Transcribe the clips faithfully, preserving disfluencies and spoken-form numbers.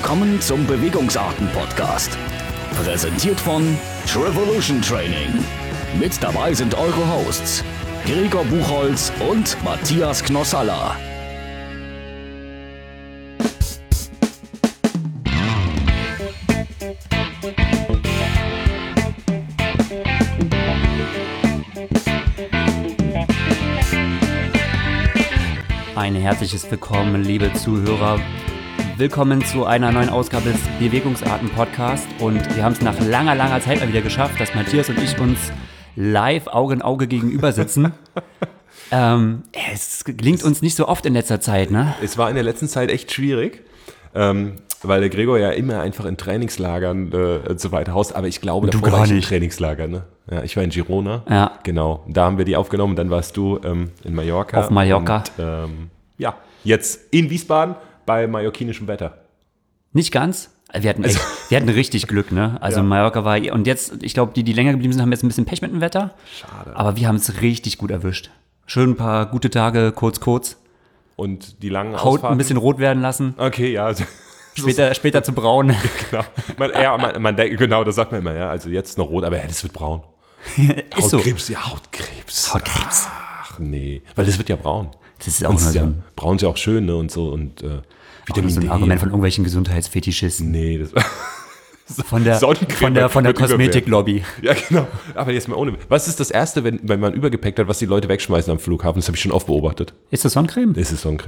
Willkommen zum Bewegungsarten-Podcast. Präsentiert von Trevolution Training. Mit dabei sind eure Hosts Gregor Buchholz und Matthias Knossalla. Ein herzliches Willkommen, liebe Zuhörer. Willkommen zu einer neuen Ausgabe des Bewegungsarten-Podcast. Und wir haben es nach langer, langer Zeit mal wieder geschafft, dass Matthias und ich uns live Auge in Auge gegenüber sitzen. ähm, es gelingt uns nicht so oft in letzter Zeit, ne? Es war in der letzten Zeit echt schwierig, ähm, weil der Gregor ja immer einfach in Trainingslagern äh, und so weiter haust. Aber ich glaube, du davor gar war ich nicht. im Trainingslager, ne? Ja, ich war in Girona. Ja. Genau. Da haben wir die aufgenommen. Dann warst du ähm, in Mallorca. Auf Mallorca. Und, ähm, ja, jetzt in Wiesbaden bei mallorquinischem Wetter. Nicht ganz. Wir hatten, echt, wir hatten richtig Glück, ne? Also Ja. Mallorca war, und jetzt, ich glaube, die, die länger geblieben sind, haben jetzt ein bisschen Pech mit dem Wetter. Schade. Aber wir haben es richtig gut erwischt. Schön ein paar gute Tage, kurz, kurz. Und die langen Haut Ausfahrten? ein bisschen rot werden lassen. Okay, ja. Später, später zu braun. Genau. Man, ja, man, man denkt, genau, das sagt man immer, ja. Also jetzt noch rot, aber ja, das wird braun. Ist so. Hautkrebs, ja, Hautkrebs. Hautkrebs. Ach nee, weil das wird ja braun. Das ist auch Und nur es ist so ja, ein, braun ist ja auch schön, ne, und so, und äh, auch nur Vitamin so ein D. Argument von irgendwelchen Gesundheitsfetischisten. Nee, das von der, Sonnencreme von der, von der mit Überwert. Kosmetiklobby. Ja, genau. Aber jetzt mal ohne. Was ist das Erste, wenn, wenn man Übergepäck hat, was die Leute wegschmeißen am Flughafen? Das habe ich schon oft beobachtet. Ist das Sonnencreme? Das ist Sonnencreme.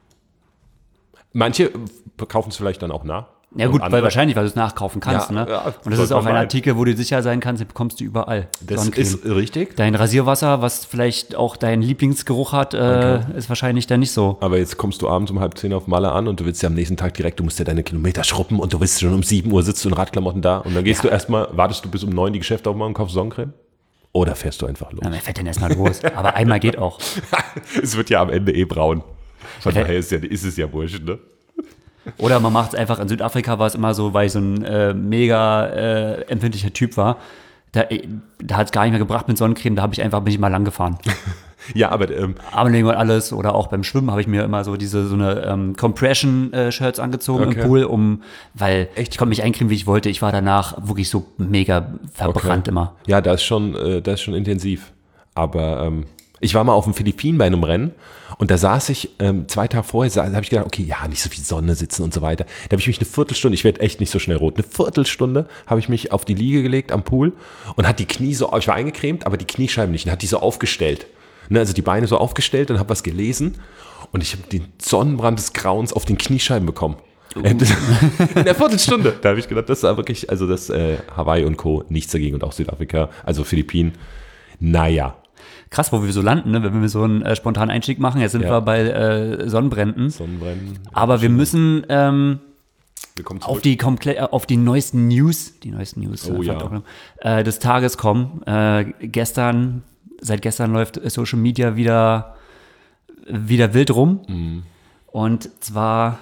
Manche kaufen es vielleicht dann auch nach. Ja Und gut, andere- weil wahrscheinlich, weil du es nachkaufen kannst. Ja, ne? ja, Und das sollte ist auch man ein meinen. Artikel, wo du sicher sein kannst, den bekommst du überall. Das Sonnencreme. ist richtig. Dein Rasierwasser, was vielleicht auch deinen Lieblingsgeruch hat, äh, ist wahrscheinlich dann nicht so. Aber jetzt kommst du abends um halb zehn auf Malle an und du willst ja am nächsten Tag direkt, du musst ja deine Kilometer schruppen und du willst schon um sieben Uhr sitzt du in Radklamotten da und dann gehst Ja. du erstmal, wartest du bis um neun die Geschäfte aufmachen und kaufst Sonnencreme? Oder fährst du einfach los? Na, wer fährt denn erstmal los? Aber einmal geht auch. Es wird ja am Ende eh braun. Von Ja. daher ist, ja, ist es ja wurscht, ne? Oder man macht es einfach, in Südafrika war es immer so, weil ich so ein äh, mega äh, empfindlicher Typ war. Da, da hat es gar nicht mehr gebracht mit Sonnencreme, da habe ich einfach, bin ich mal lang gefahren. Ja, aber ähm, Armlänge und alles, oder auch beim Schwimmen habe ich mir immer so diese so eine ähm, Compression-Shirts angezogen Okay. im Pool, um, weil Echt? ich konnte mich eincremen, wie ich wollte. Ich war danach wirklich so mega verbrannt okay. immer. Ja, das ist schon, äh, das ist schon intensiv. Aber ähm, ich war mal auf den Philippinen bei einem Rennen und da saß ich ähm, zwei Tage vorher, da habe ich gedacht, okay, ja, nicht so viel Sonne sitzen und so weiter. Da habe ich mich eine Viertelstunde, ich werde echt nicht so schnell rot, eine Viertelstunde habe ich mich auf die Liege gelegt am Pool und hat die Knie so, ich war eingecremt, aber die Kniescheiben nicht, und hat die so aufgestellt. Ne, also die Beine so aufgestellt und habe was gelesen und ich habe den Sonnenbrand des Grauens auf den Kniescheiben bekommen. In der Viertelstunde. Da habe ich gedacht, das war wirklich, also das äh, Hawaii und Co. nichts dagegen und auch Südafrika, also Philippinen, naja. Krass, wo wir so landen, ne? Wenn wir so einen äh, spontanen Einstieg machen. Jetzt sind Ja. wir bei äh, Sonnenbränden. Sonnenbrennen. Aber wir müssen ähm, Willkommen auf zurück. die komplett äh, auf die neuesten News, die neuesten News Oh äh, ja. verdammt, äh, des Tages kommen. Äh, gestern, seit gestern läuft Social Media wieder wieder wild rum. Mhm. Und zwar,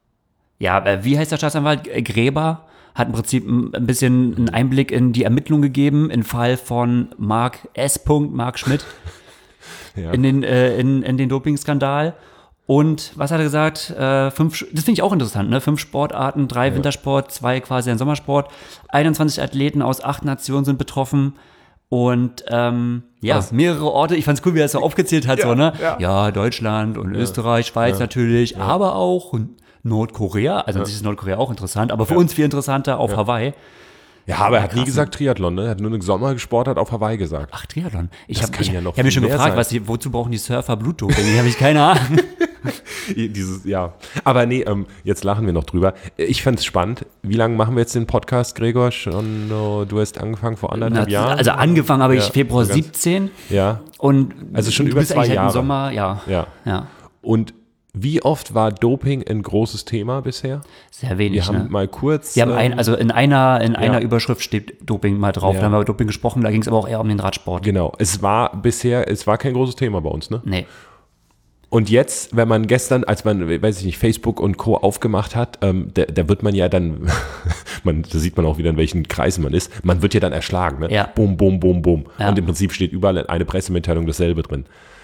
ja, äh, wie heißt der Staatsanwalt? Äh, Gräber hat im Prinzip ein ein bisschen einen Einblick in die Ermittlung gegeben im Fall von Mark S. Mark Schmidt Ja. in den äh, in, in den Dopingskandal. Und was hat er gesagt? Äh, fünf, das finde ich auch interessant, ne? Fünf Sportarten, drei Wintersport, zwei quasi ein Sommersport. einundzwanzig Athleten aus acht Nationen sind betroffen. Und ähm, ja, Was? mehrere Orte. Ich fand's cool, wie er es so aufgezählt hat, Ja, so, ne? ja. Ja, Deutschland und Österreich, Schweiz natürlich, aber auch Nordkorea. Also an sich ist Nordkorea auch interessant, aber für uns viel interessanter auf Hawaii. Ja, aber er hat nie krass, gesagt Triathlon, ne? Er hat nur eine Sommersportart auf Hawaii gesagt. Ach, Triathlon. Ich Das habe kann ich, ja noch ich hab mich viel schon mehr gefragt, sein. was die, wozu brauchen die Surfer Blutdoping? Die habe ich keine Ahnung. Dieses, ja. Aber nee, ähm, jetzt lachen wir noch drüber. Ich fände es spannend. Wie lange machen wir jetzt den Podcast, Gregor? Schon, oh, du hast angefangen vor anderthalb Jahren? Also angefangen habe ich Ja, Februar so ganz- siebzehn Ja, und Also schon du über bist zwei eigentlich halt Jahre. im Sommer, ja. ja. Ja, Und wie oft war Doping ein großes Thema bisher? sehr wenig. Wir haben ne? mal kurz... Wir haben ein, ähm, also in einer, in einer ja. Überschrift steht Doping mal drauf. Ja. Da haben wir über Doping gesprochen, da ging es aber auch eher um den Radsport. Genau, es war bisher, es war kein großes Thema bei uns, ne? Nee. Und jetzt, wenn man gestern, als man, weiß ich nicht, Facebook und Co. aufgemacht hat, ähm, da, da wird man ja dann, man, da sieht man auch wieder, in welchen Kreisen man ist, man wird ja dann erschlagen, ne? Ja. Bum, bum, bum, bum. Ja. Und im Prinzip steht überall eine Pressemitteilung dasselbe drin.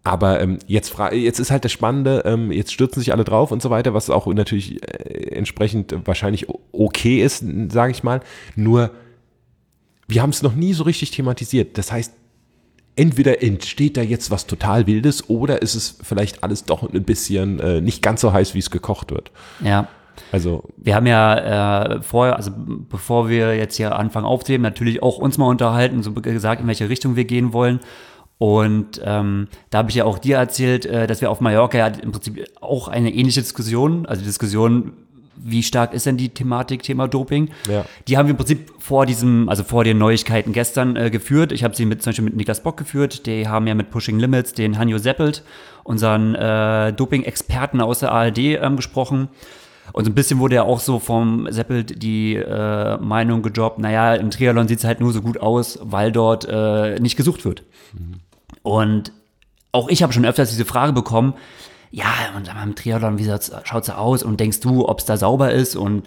Aber ähm, jetzt, fra- jetzt ist halt das Spannende, ähm, jetzt stürzen sich alle drauf und so weiter, was auch natürlich äh, entsprechend wahrscheinlich okay ist, sage ich mal. Nur, wir haben es noch nie so richtig thematisiert. Das heißt, entweder entsteht da jetzt was total Wildes oder ist es vielleicht alles doch ein bisschen äh, nicht ganz so heiß, wie es gekocht wird. Ja. Also Wir haben ja äh, vorher, also bevor wir jetzt hier anfangen aufzunehmen, natürlich auch uns mal unterhalten, so gesagt, in welche Richtung wir gehen wollen. Und ähm, da habe ich ja auch dir erzählt, äh, dass wir auf Mallorca ja im Prinzip auch eine ähnliche Diskussion, also die Diskussion, wie stark ist denn die Thematik, Thema Doping? Ja. Die haben wir im Prinzip vor diesem, also vor den Neuigkeiten gestern äh, geführt. Ich habe sie mit, zum Beispiel mit Niklas Bock geführt. Die haben ja mit Pushing Limits den Hanjo Seppelt, unseren äh, Doping-Experten aus der A R D, ähm, gesprochen. Und so ein bisschen wurde ja auch so vom Seppelt die äh, Meinung gedroppt, naja, im Triathlon sieht es halt nur so gut aus, weil dort äh, nicht gesucht wird. Mhm. Und auch ich habe schon öfters diese Frage bekommen, ja, und im Triathlon, wie schaut es aus? Und denkst du, ob es da sauber ist? Und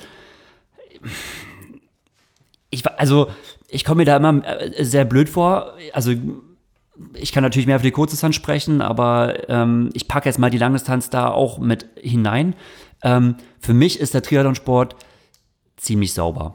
ich, also, ich komme mir da immer sehr blöd vor. Also, ich kann natürlich mehr für die Kurzdistanz sprechen, aber ähm, ich packe jetzt mal die Langdistanz da auch mit hinein. Ähm, für mich ist der Triathlonsport ziemlich sauber.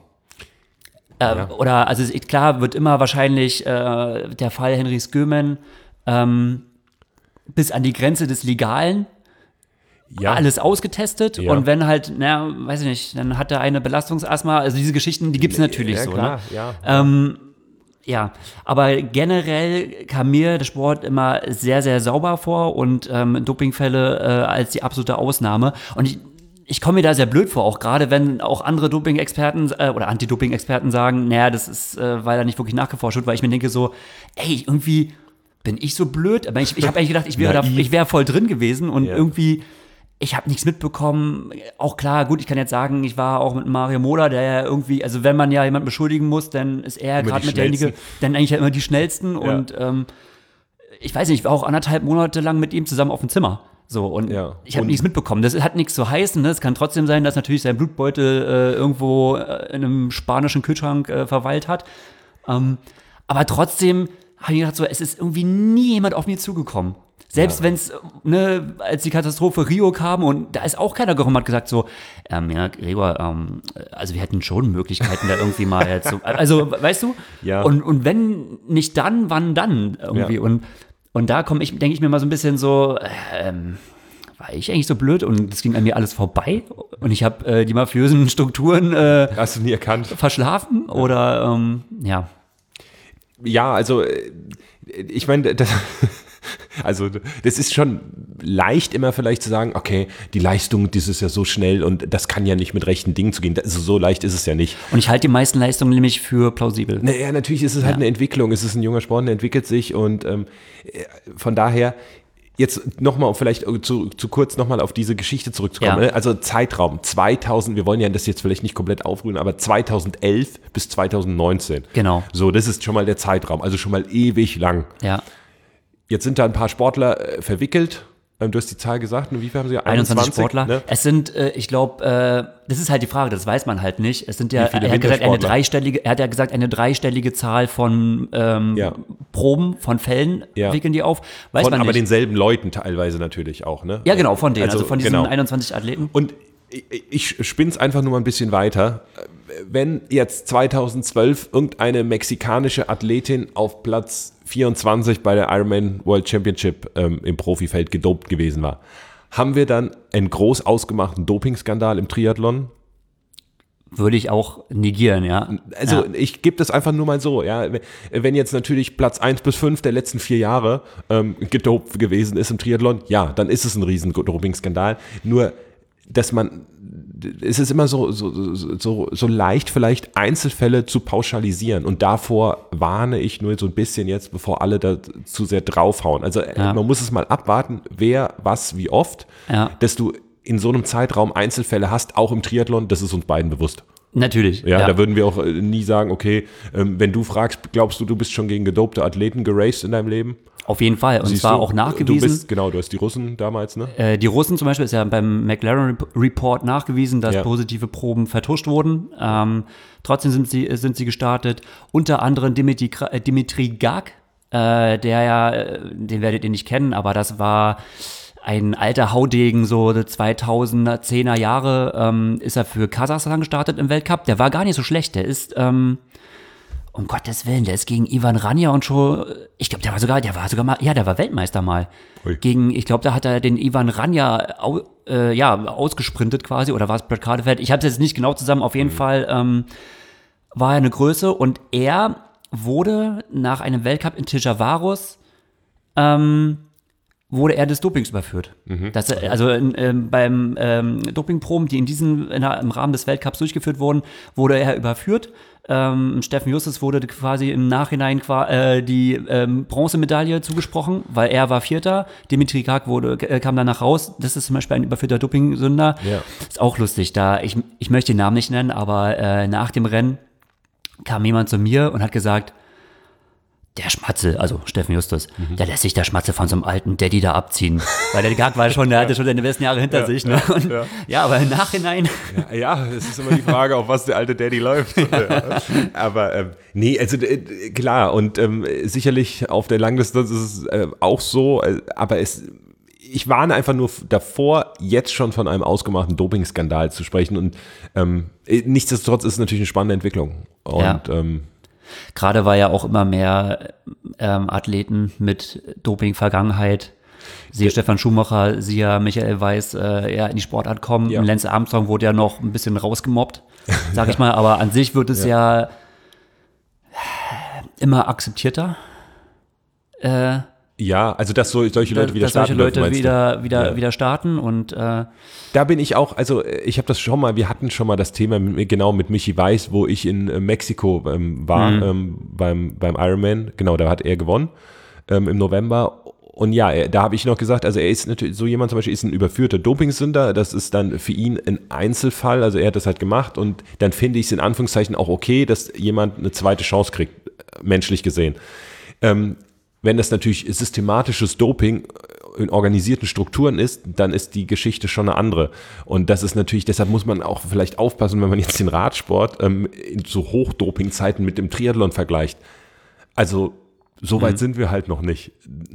Äh, ja. Oder, also klar, wird immer wahrscheinlich äh, der Fall Henry Skømen ähm, bis an die Grenze des Legalen ja. alles ausgetestet. Ja. Und wenn halt, na, weiß ich nicht, dann hat er eine Belastungsasthma, also diese Geschichten, die gibt es natürlich ja, so. Klar. Ne? Ja, ja. Ähm, ja, aber generell kam mir der Sport immer sehr, sehr sauber vor und ähm, Dopingfälle äh, als die absolute Ausnahme. Und ich Ich komme mir da sehr blöd vor, auch gerade wenn auch andere Doping-Experten äh, oder Anti-Doping-Experten sagen, naja, das ist, äh, weil da nicht wirklich nachgeforscht wird, weil ich mir denke so, ey, irgendwie bin ich so blöd, aber ich, ich habe eigentlich gedacht, ich wäre da, ich wäre voll drin gewesen und ja. irgendwie, ich habe nichts mitbekommen. Auch klar, gut, ich kann jetzt sagen, ich war auch mit Mario Mola, der ja irgendwie, also wenn man ja jemanden beschuldigen muss, dann ist er gerade mit derjenige, dann eigentlich ja immer die schnellsten ja. und ähm, ich weiß nicht, ich war auch anderthalb Monate lang mit ihm zusammen auf dem Zimmer. So, und ja. ich habe nichts mitbekommen. Das hat nichts zu heißen. Ne? Es kann trotzdem sein, dass natürlich sein Blutbeutel äh, irgendwo äh, in einem spanischen Kühlschrank äh, verweilt hat. Ähm, aber trotzdem habe ich gedacht, so, es ist irgendwie nie jemand auf mich zugekommen. Selbst ja. wenn es, ne, als die Katastrophe Rio kam und da ist auch keiner gekommen, hat gesagt so, ähm, ja, Gregor, ähm, also wir hätten schon Möglichkeiten da irgendwie mal jetzt so, also, weißt du? Ja. Und, und wenn nicht dann, wann dann irgendwie? Ja. Und Und da komme ich, denke ich mir mal so ein bisschen so, ähm, war ich eigentlich so blöd und es ging an mir alles vorbei und ich habe äh, die mafiösen Strukturen äh, hast du nie erkannt, verschlafen oder ähm, ja. Ja, also ich meine, das, also das ist schon leicht immer vielleicht zu sagen, okay, die Leistung, das ist ja so schnell und das kann ja nicht mit rechten Dingen zu gehen. Also so leicht ist es ja nicht. Und ich halte die meisten Leistungen nämlich für plausibel. Naja, natürlich ist es halt ja. eine Entwicklung. Es ist ein junger Sport, der entwickelt sich und ähm, von daher jetzt nochmal, vielleicht zu, zu kurz nochmal auf diese Geschichte zurückzukommen. Ja. Also Zeitraum zweitausend, wir wollen ja das jetzt vielleicht nicht komplett aufrühren, aber zweitausendelf bis zweitausendneunzehn. Genau. So, das ist schon mal der Zeitraum, also schon mal ewig lang. Ja. Jetzt sind da ein paar Sportler äh, verwickelt. Ähm, du hast die Zahl gesagt, und wie viel haben sie? einundzwanzig Sportler. Ne? Es sind, äh, ich glaube, äh, das ist halt die Frage, das weiß man halt nicht. Es sind ja, er hat gesagt, eine dreistellige, er hat ja gesagt, eine dreistellige Zahl von ähm, ja. Proben, von Fällen ja. wickeln die auf. Weiß von man aber nicht. denselben Leuten teilweise natürlich auch, ne? Ja, genau, von denen, also, also von diesen genau. einundzwanzig Athleten. Und ich, ich spinn's einfach nur mal ein bisschen weiter. Wenn jetzt zweitausendzwölf irgendeine mexikanische Athletin auf Platz vierundzwanzig bei der Ironman World Championship ähm, im Profifeld gedopt gewesen war, haben wir dann einen groß ausgemachten Dopingskandal im Triathlon? Würde ich auch negieren, ja. Also ja. ich gebe das einfach nur mal so, ja. Wenn jetzt natürlich Platz eins bis fünf der letzten vier Jahre ähm, gedopt gewesen ist im Triathlon, ja, dann ist es ein riesen Dopingskandal. Nur, dass man, es ist immer so, so, so, so leicht, vielleicht Einzelfälle zu pauschalisieren. Und davor warne ich nur so ein bisschen jetzt, bevor alle da zu sehr draufhauen. Also ja. man muss es mal abwarten, wer, was, wie oft, ja. dass du in so einem Zeitraum Einzelfälle hast, auch im Triathlon, das ist uns beiden bewusst. Natürlich. Ja, ja. Da würden wir auch nie sagen, okay, ähm, wenn du fragst, glaubst du, du bist schon gegen gedopte Athleten geraced in deinem Leben? Auf jeden Fall. Und Siehst zwar du, auch nachgewiesen. Du bist, genau, du hast die Russen damals, ne? Äh, die Russen zum Beispiel ist ja beim McLaren Report nachgewiesen, dass ja. positive Proben vertuscht wurden. Ähm, trotzdem sind sie, sind sie gestartet. Unter anderem Dimitri, Dimitri Gag, äh, der ja, den werdet ihr nicht kennen, aber das war ein alter Haudegen, so zweitausendzehner Jahre, ähm, ist er für Kasachstan gestartet im Weltcup. Der war gar nicht so schlecht. Der ist, ähm, um Gottes Willen, der ist gegen Ivan Rania und schon, ich glaube, der war sogar, der war sogar mal, ja, der war Weltmeister mal. Ui. Gegen, ich glaube, da hat er den Ivan Rania au, äh, ja, ausgesprintet quasi, oder war es Brad Cardefeld? Ich habe es jetzt nicht genau zusammen, auf jeden mhm. Fall ähm, war er eine Größe und er wurde nach einem Weltcup in Tijavarus, ähm, wurde er des Dopings überführt. Mhm. Das, also in, ähm, beim ähm, Dopingproben, die in diesem, in der, im Rahmen des Weltcups durchgeführt wurden, wurde er überführt. Ähm, Steffen Justus wurde quasi im Nachhinein äh, die ähm, Bronzemedaille zugesprochen, weil er war Vierter. Dimitri Karg wurde, äh, kam danach raus. Das ist zum Beispiel ein überführter Dopingsünder. Ja. Ist auch lustig. Da ich, ich möchte den Namen nicht nennen, aber äh, nach dem Rennen kam jemand zu mir und hat gesagt, der Schmatzel, also Steffen Justus, mhm. der lässt sich der Schmatzel von so einem alten Daddy da abziehen. Weil der Gag war schon, der hatte schon seine besten Jahre hinter ja, sich. Ne? Und, ja. ja, aber im Nachhinein. Ja, ja, es ist immer die Frage, auf was der alte Daddy läuft. Ja. Aber ähm, nee, also äh, klar, und ähm, sicherlich auf der Langdistanz ist es äh, auch so, äh, aber es. Ich warne einfach nur davor, jetzt schon von einem ausgemachten Dopingskandal zu sprechen. Und ähm, nichtsdestotrotz ist es natürlich eine spannende Entwicklung. Und ja. ähm, Gerade weil ja auch immer mehr ähm, Athleten mit Doping-Vergangenheit, siehe ja. Stefan Schumacher, siehe Michael Weiß, äh, eher in die Sportart kommen. Ja. Lance Armstrong wurde ja noch ein bisschen rausgemobbt, sag ich mal. Aber an sich wird es ja, ja immer akzeptierter. Äh, Ja, also dass so, solche Leute wieder dass starten. Solche Leute dürfen, wieder, wieder, ja. wieder starten und äh da bin ich auch, also ich habe das schon mal, wir hatten schon mal das Thema mit, genau mit Michi Weiß, wo ich in äh, Mexiko ähm, war, mhm. ähm, beim, beim Ironman, genau, da hat er gewonnen ähm, im November. Und ja, er, da habe ich noch gesagt, also er ist natürlich, so jemand zum Beispiel ist ein überführter Dopingsünder, das ist dann für ihn ein Einzelfall, also er hat das halt gemacht und dann finde ich es in Anführungszeichen auch okay, dass jemand eine zweite Chance kriegt, menschlich gesehen. Ähm, Wenn das natürlich systematisches Doping in organisierten Strukturen ist, dann ist die Geschichte schon eine andere. Und das ist natürlich, deshalb muss man auch vielleicht aufpassen, wenn man jetzt den Radsport ähm, in so Hochdopingzeiten mit dem Triathlon vergleicht. Also so weit mhm. sind wir halt noch nicht.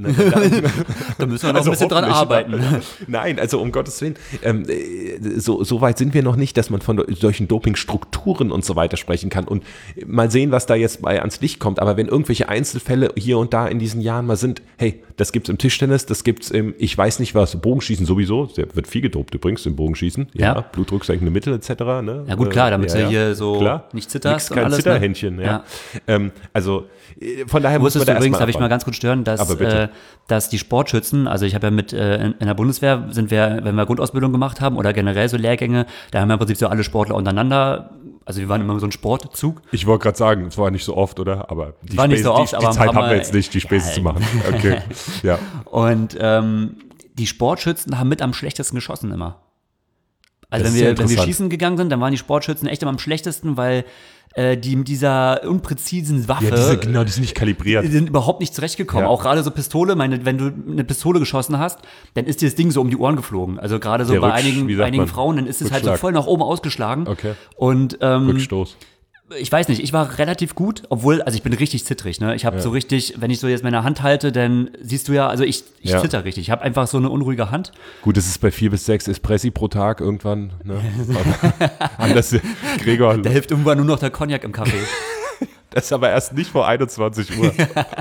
Da müssen wir noch also ein bisschen dran arbeiten. Nein, also um Gottes Willen, ähm, so, so weit sind wir noch nicht, dass man von solchen Dopingstrukturen und so weiter sprechen kann. Und mal sehen, was da jetzt bei ans Licht kommt. Aber wenn irgendwelche Einzelfälle hier und da in diesen Jahren mal sind, hey, das gibt's im Tischtennis, das gibt's im, ich weiß nicht was, Bogenschießen sowieso, der wird viel gedopt übrigens im Bogenschießen. Ja, ja. Blutdrucksenkende Mittel et cetera. Ne? Ja gut, klar, damit ja, du hier ja. so klar. nicht zitterst. Nix, kein Zitterhändchen, ne? ja. ja. Ähm, also von daher muss man da übrigens, darf ich mal ganz kurz stören, dass, äh, dass die Sportschützen, also ich habe ja mit äh, in, in der Bundeswehr, sind wir, wenn wir Grundausbildung gemacht haben oder generell so Lehrgänge, da haben wir im Prinzip so alle Sportler untereinander, also wir waren immer so ein Sportzug. Ich wollte gerade sagen, es war nicht so oft, oder? Aber die, war Späße, nicht so oft, die, aber die Zeit haben wir jetzt nicht, die Späße ja, zu machen. Okay, ja. Und ähm, die Sportschützen haben mit am schlechtesten geschossen immer. Also wenn wir, wenn wir schießen gegangen sind, dann waren die Sportschützen echt immer am schlechtesten, weil äh, die mit dieser unpräzisen Waffe, ja, diese, genau, die sind nicht kalibriert. Die sind überhaupt nicht zurechtgekommen. Ja. Auch gerade so Pistole, meine, wenn du eine Pistole geschossen hast, dann ist dir das Ding so um die Ohren geflogen. Also gerade so Der bei Rücksch, einigen, einigen Frauen, dann ist es halt so voll nach oben ausgeschlagen. Okay. Und, ähm, Rückstoß. Ich weiß nicht, ich war relativ gut, obwohl, also ich bin richtig zittrig, ne? Ich habe ja. so richtig, wenn ich so jetzt meine Hand halte, dann siehst du ja, also ich, ich ja. zitter richtig. Ich habe einfach so eine unruhige Hand. Gut, es ist bei vier bis sechs Espressi pro Tag irgendwann, ne? Anders, Gregor. Da hilft irgendwann nur noch der Cognac im Kaffee. Das ist aber erst nicht vor einundzwanzig Uhr.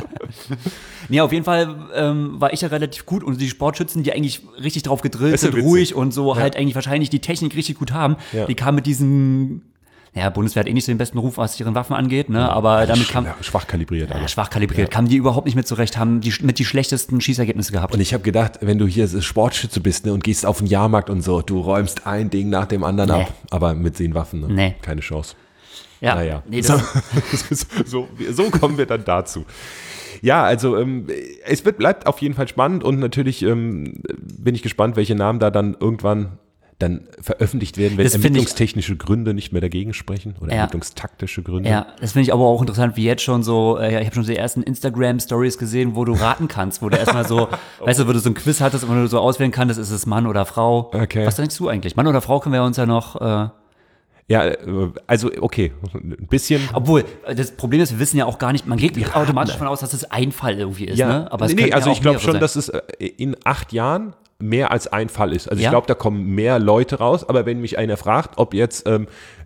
Nee, auf jeden Fall ähm, war ich ja relativ gut und die Sportschützen, die eigentlich richtig drauf gedrillt sind, witzig. ruhig und so ja. halt eigentlich wahrscheinlich die Technik richtig gut haben, ja. die kamen mit diesen... Ja, Bundeswehr hat eh nicht so den besten Ruf, was ihren Waffen angeht, ne? Aber damit kam ja, schwach kalibriert. Ja, schwach kalibriert. Ja. Kamen die überhaupt nicht mit zurecht, haben die mit die schlechtesten Schießergebnisse gehabt. Und ich habe gedacht, wenn du hier Sportschütze bist, ne, und gehst auf den Jahrmarkt und so, du räumst ein Ding nach dem anderen nee. ab, aber mit den Waffen, ne? Nee. Keine Chance. Ja, naja. Nee, das so, so, so kommen wir dann dazu. Ja, also ähm, es wird, bleibt auf jeden Fall spannend und natürlich ähm, bin ich gespannt, welche Namen da dann irgendwann dann veröffentlicht werden, wenn das entwicklungstechnische ich, Gründe nicht mehr dagegen sprechen oder ja, entwicklungstaktische Gründe. Ja, das finde ich aber auch interessant, wie jetzt schon so, äh, ich habe schon die ersten Instagram-Stories gesehen, wo du raten kannst, wo du erstmal so, oh. weißt du, wo du so ein Quiz hattest und wo du so auswählen kannst, ist es Mann oder Frau. Okay. Was denkst du eigentlich? Mann oder Frau können wir uns ja noch... Äh, Ja, also okay, ein bisschen. Obwohl, das Problem ist, wir wissen ja auch gar nicht, man geht ja, automatisch davon aus, dass es ein Fall irgendwie ist. Ja, Ne? Aber es nee, ja also ich glaube schon, sein. dass es in acht Jahren mehr als ein Fall ist. Also ja? ich glaube, da kommen mehr Leute raus, aber wenn mich einer fragt, ob jetzt ähm,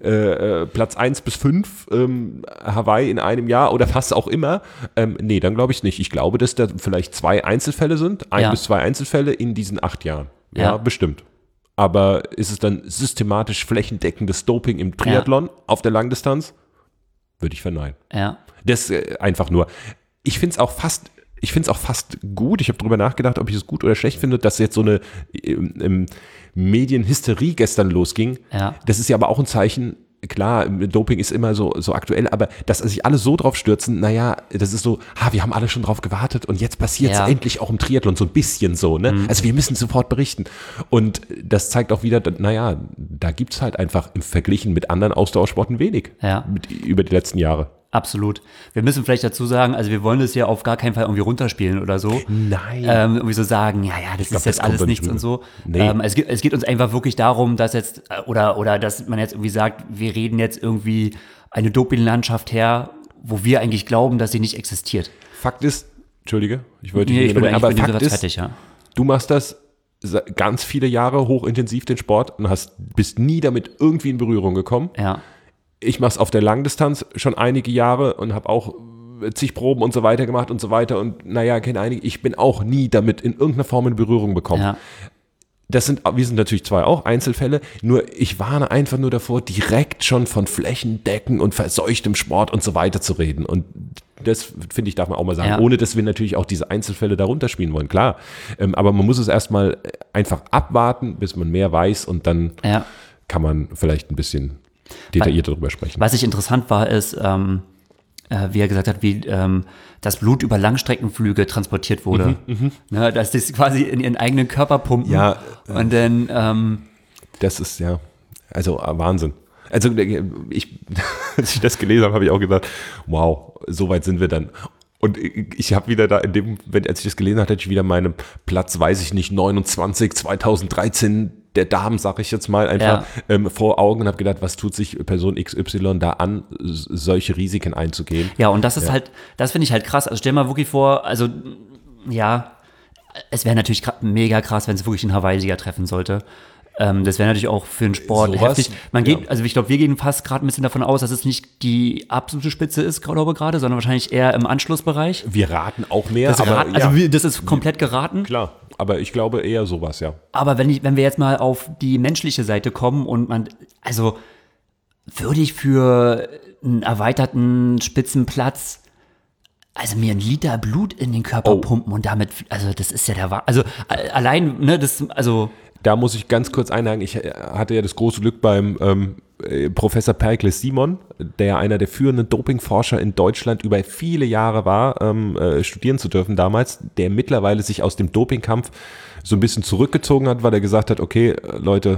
äh, Platz eins bis fünf ähm, Hawaii in einem Jahr oder was auch immer, ähm, nee, dann glaube ich nicht. Ich glaube, dass da vielleicht zwei Einzelfälle sind, ein ja. bis zwei Einzelfälle in diesen acht Jahren. Ja, ja. bestimmt. Aber ist es dann systematisch flächendeckendes Doping im Triathlon ja. auf der Langdistanz? Würde ich verneinen. Ja. Das äh, einfach nur. Ich finde es auch fast Ich finde es auch fast gut, ich habe darüber nachgedacht, ob ich es gut oder schlecht finde, dass jetzt so eine ähm, Medienhysterie gestern losging. Ja. Das ist ja aber auch ein Zeichen, klar, Doping ist immer so, so aktuell, aber dass sich alle so drauf stürzen, naja, das ist so, ha, wir haben alle schon drauf gewartet und jetzt passiert es ja. endlich auch im Triathlon, so ein bisschen so, ne? Mhm. Also wir müssen sofort berichten. Und das zeigt auch wieder, naja, da gibt es halt einfach im Verglichen mit anderen Ausdauersporten wenig ja. mit, über die letzten Jahre. Absolut. Wir müssen vielleicht dazu sagen, also wir wollen das ja auf gar keinen Fall irgendwie runterspielen oder so. Nein. Ähm, irgendwie so sagen, ja, ja, das glaub, ist jetzt das alles nichts und so. Nee. Ähm, es, geht, es geht uns einfach wirklich darum, dass jetzt, oder, oder dass man jetzt irgendwie sagt, wir reden jetzt irgendwie eine Dopinglandschaft her, wo wir eigentlich glauben, dass sie nicht existiert. Fakt ist, Entschuldige, ich wollte nee, nicht ich bin, aber ich bin Fakt ist, fertig, ja. Du machst das ganz viele Jahre hochintensiv, den Sport, und hast, bist nie damit irgendwie in Berührung gekommen. Ja. Ich mache es auf der Langdistanz schon einige Jahre und habe auch zig Proben und so weiter gemacht und so weiter und naja, kenne einige. Ich bin auch nie damit in irgendeiner Form in Berührung bekommen. Ja. Das sind, wir sind natürlich zwei auch Einzelfälle, nur ich warne einfach nur davor, direkt schon von Flächendecken und verseuchtem Sport und so weiter zu reden. Und das, finde ich, darf man auch mal sagen, ja. ohne dass wir natürlich auch diese Einzelfälle darunter spielen wollen, klar. Ähm, aber man muss es erstmal einfach abwarten, bis man mehr weiß und dann ja. kann man vielleicht ein bisschen detailliert darüber sprechen. Was ich interessant war, ist, ähm, äh, wie er gesagt hat, wie ähm, das Blut über Langstreckenflüge transportiert wurde. Mhm, ne, dass das quasi in ihren eigenen Körper pumpen. Ja. Und dann ähm, das ist ja, also Wahnsinn. Also ich, als ich das gelesen habe, habe ich auch gedacht, wow, so weit sind wir dann. Und ich habe wieder da in dem, wenn als ich das gelesen hatte, hatte ich wieder meinen Platz, weiß ich nicht, neunundzwanzig, zweitausenddreizehn der Damen, sag ich jetzt mal, einfach ja. ähm, vor Augen und habe gedacht, was tut sich Person X Y da an, solche Risiken einzugehen. Ja, und das ist ja. halt, das finde ich halt krass. Also stell mal wirklich vor, also ja, es wäre natürlich mega krass, wenn es wirklich einen Hawaii-Sieger treffen sollte. Ähm, das wäre natürlich auch für den Sport Sowas, heftig. Man geht, ja. also ich glaube, wir gehen fast gerade ein bisschen davon aus, dass es nicht die absolute Spitze ist, glaube ich gerade, sondern wahrscheinlich eher im Anschlussbereich. Wir raten auch mehr. Das aber, geraten, also ja. wir, das ist komplett geraten. Klar, aber ich glaube eher sowas, ja. Aber wenn, ich, wenn wir jetzt mal auf die menschliche Seite kommen und man, also würde ich für einen erweiterten Spitzenplatz also mir ein Liter Blut in den Körper oh. pumpen und damit, also das ist ja der Wahnsinn. Also allein, ne, das, also Da muss ich ganz kurz einhaken, ich hatte ja das große Glück beim ähm, Professor Perkles Simon, der einer der führenden Dopingforscher in Deutschland über viele Jahre war, ähm, äh, studieren zu dürfen damals, der mittlerweile sich aus dem Dopingkampf so ein bisschen zurückgezogen hat, weil er gesagt hat, okay, Leute,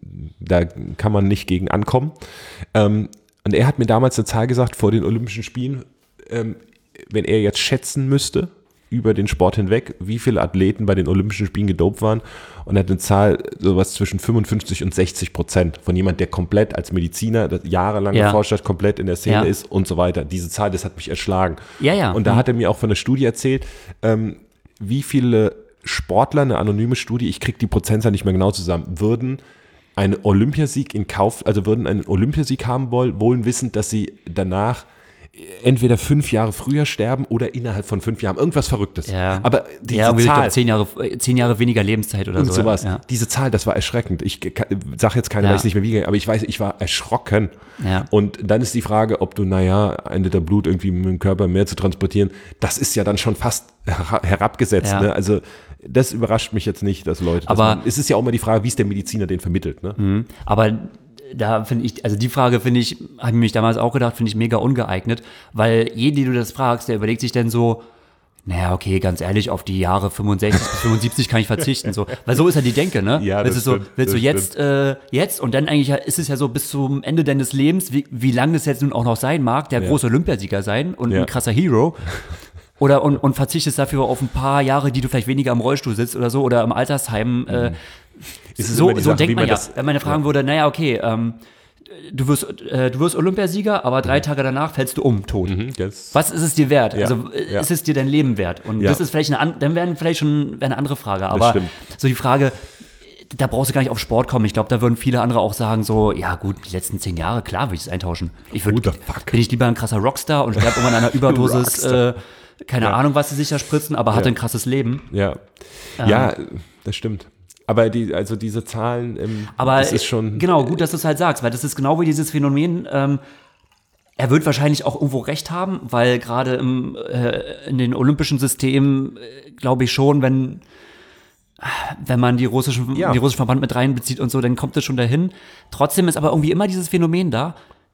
da kann man nicht gegen ankommen. Ähm, und er hat mir damals eine Zahl gesagt vor den Olympischen Spielen, ähm, wenn er jetzt schätzen müsste, über den Sport hinweg, wie viele Athleten bei den Olympischen Spielen gedopt waren, und er hat eine Zahl, sowas zwischen fünfundfünfzig und sechzig Prozent von jemand, der komplett als Mediziner das jahrelang ja. geforscht hat, komplett in der Szene ja. ist und so weiter. Diese Zahl, das hat mich erschlagen. Ja, ja. Und da mhm. hat er mir auch von einer Studie erzählt, ähm, wie viele Sportler, eine anonyme Studie, ich kriege die Prozentzahl nicht mehr genau zusammen, würden einen Olympiasieg in Kauf, also würden einen Olympiasieg haben wollen, wohl wissend, dass sie danach entweder fünf Jahre früher sterben oder innerhalb von fünf Jahren. Irgendwas Verrücktes. Ja. Aber diese ja, Zahl, ich glaub, zehn Jahre, zehn Jahre weniger Lebenszeit oder und so. sowas. Ja. Diese Zahl, das war erschreckend. Ich sage jetzt keine, Ja. weiß nicht mehr wie, aber ich weiß, ich war erschrocken. Ja. Und dann ist die Frage, ob du, naja, ein Liter Blut irgendwie mit dem Körper mehr zu transportieren, das ist ja dann schon fast herabgesetzt. Ja. Ne? Also das überrascht mich jetzt nicht, dass Leute, dass Aber man, es ist ja auch immer die Frage, wie es der Mediziner den vermittelt. Ne? Mhm. Aber da finde ich, also die Frage finde ich, habe ich mich damals auch gedacht, finde ich mega ungeeignet, weil jeden, den du das fragst, der überlegt sich dann so, naja, okay, ganz ehrlich, auf die Jahre fünfundsechzig bis fünfundsiebzig kann ich verzichten, so, weil so ist ja die Denke, ne? Ja, willst das du so, stimmt, willst du das jetzt, äh, jetzt und dann eigentlich ist es ja so bis zum Ende deines Lebens, wie, wie lange es jetzt nun auch noch sein mag, der Ja. große Olympiasieger sein und Ja. ein krasser Hero. Oder und, und verzichtest dafür auf ein paar Jahre, die du vielleicht weniger im Rollstuhl sitzt oder so oder im Altersheim. Äh, Ist es so immer die so Sache, denkt wie man man ja. das- Wenn man fragen würde, naja, okay, ähm, du wirst, äh, du wirst Olympiasieger, aber drei Tage danach fällst du um, tot. Mhm, das- Was ist es dir wert? Ja, Also äh, ja. ist es dir dein Leben wert? Und Ja. das ist vielleicht eine, an- dann wäre vielleicht schon wäre eine andere Frage. Aber stimmt. so die Frage, da brauchst du gar nicht auf Sport kommen. Ich glaube, da würden viele andere auch sagen so, ja gut, die letzten zehn Jahre, klar würde ich es eintauschen. Ich Who würde, the fuck? bin ich lieber ein krasser Rockstar und sterbe irgendwann an einer Überdosis, äh, keine Ja. Ahnung, was sie sich da spritzen, aber hatte Ja. ein krasses Leben. Ja, ja, das stimmt. Aber die, also diese Zahlen, ähm, Aber das ist schon. genau, gut, dass du es halt sagst, weil das ist genau wie dieses Phänomen. Ähm, er wird wahrscheinlich auch irgendwo recht haben, weil gerade im, äh, in den olympischen Systemen, äh, glaube ich schon, wenn, wenn man die russischen, Ja. die russischen Verband mit reinbezieht und so, dann kommt es schon dahin. Trotzdem ist aber irgendwie immer dieses Phänomen da.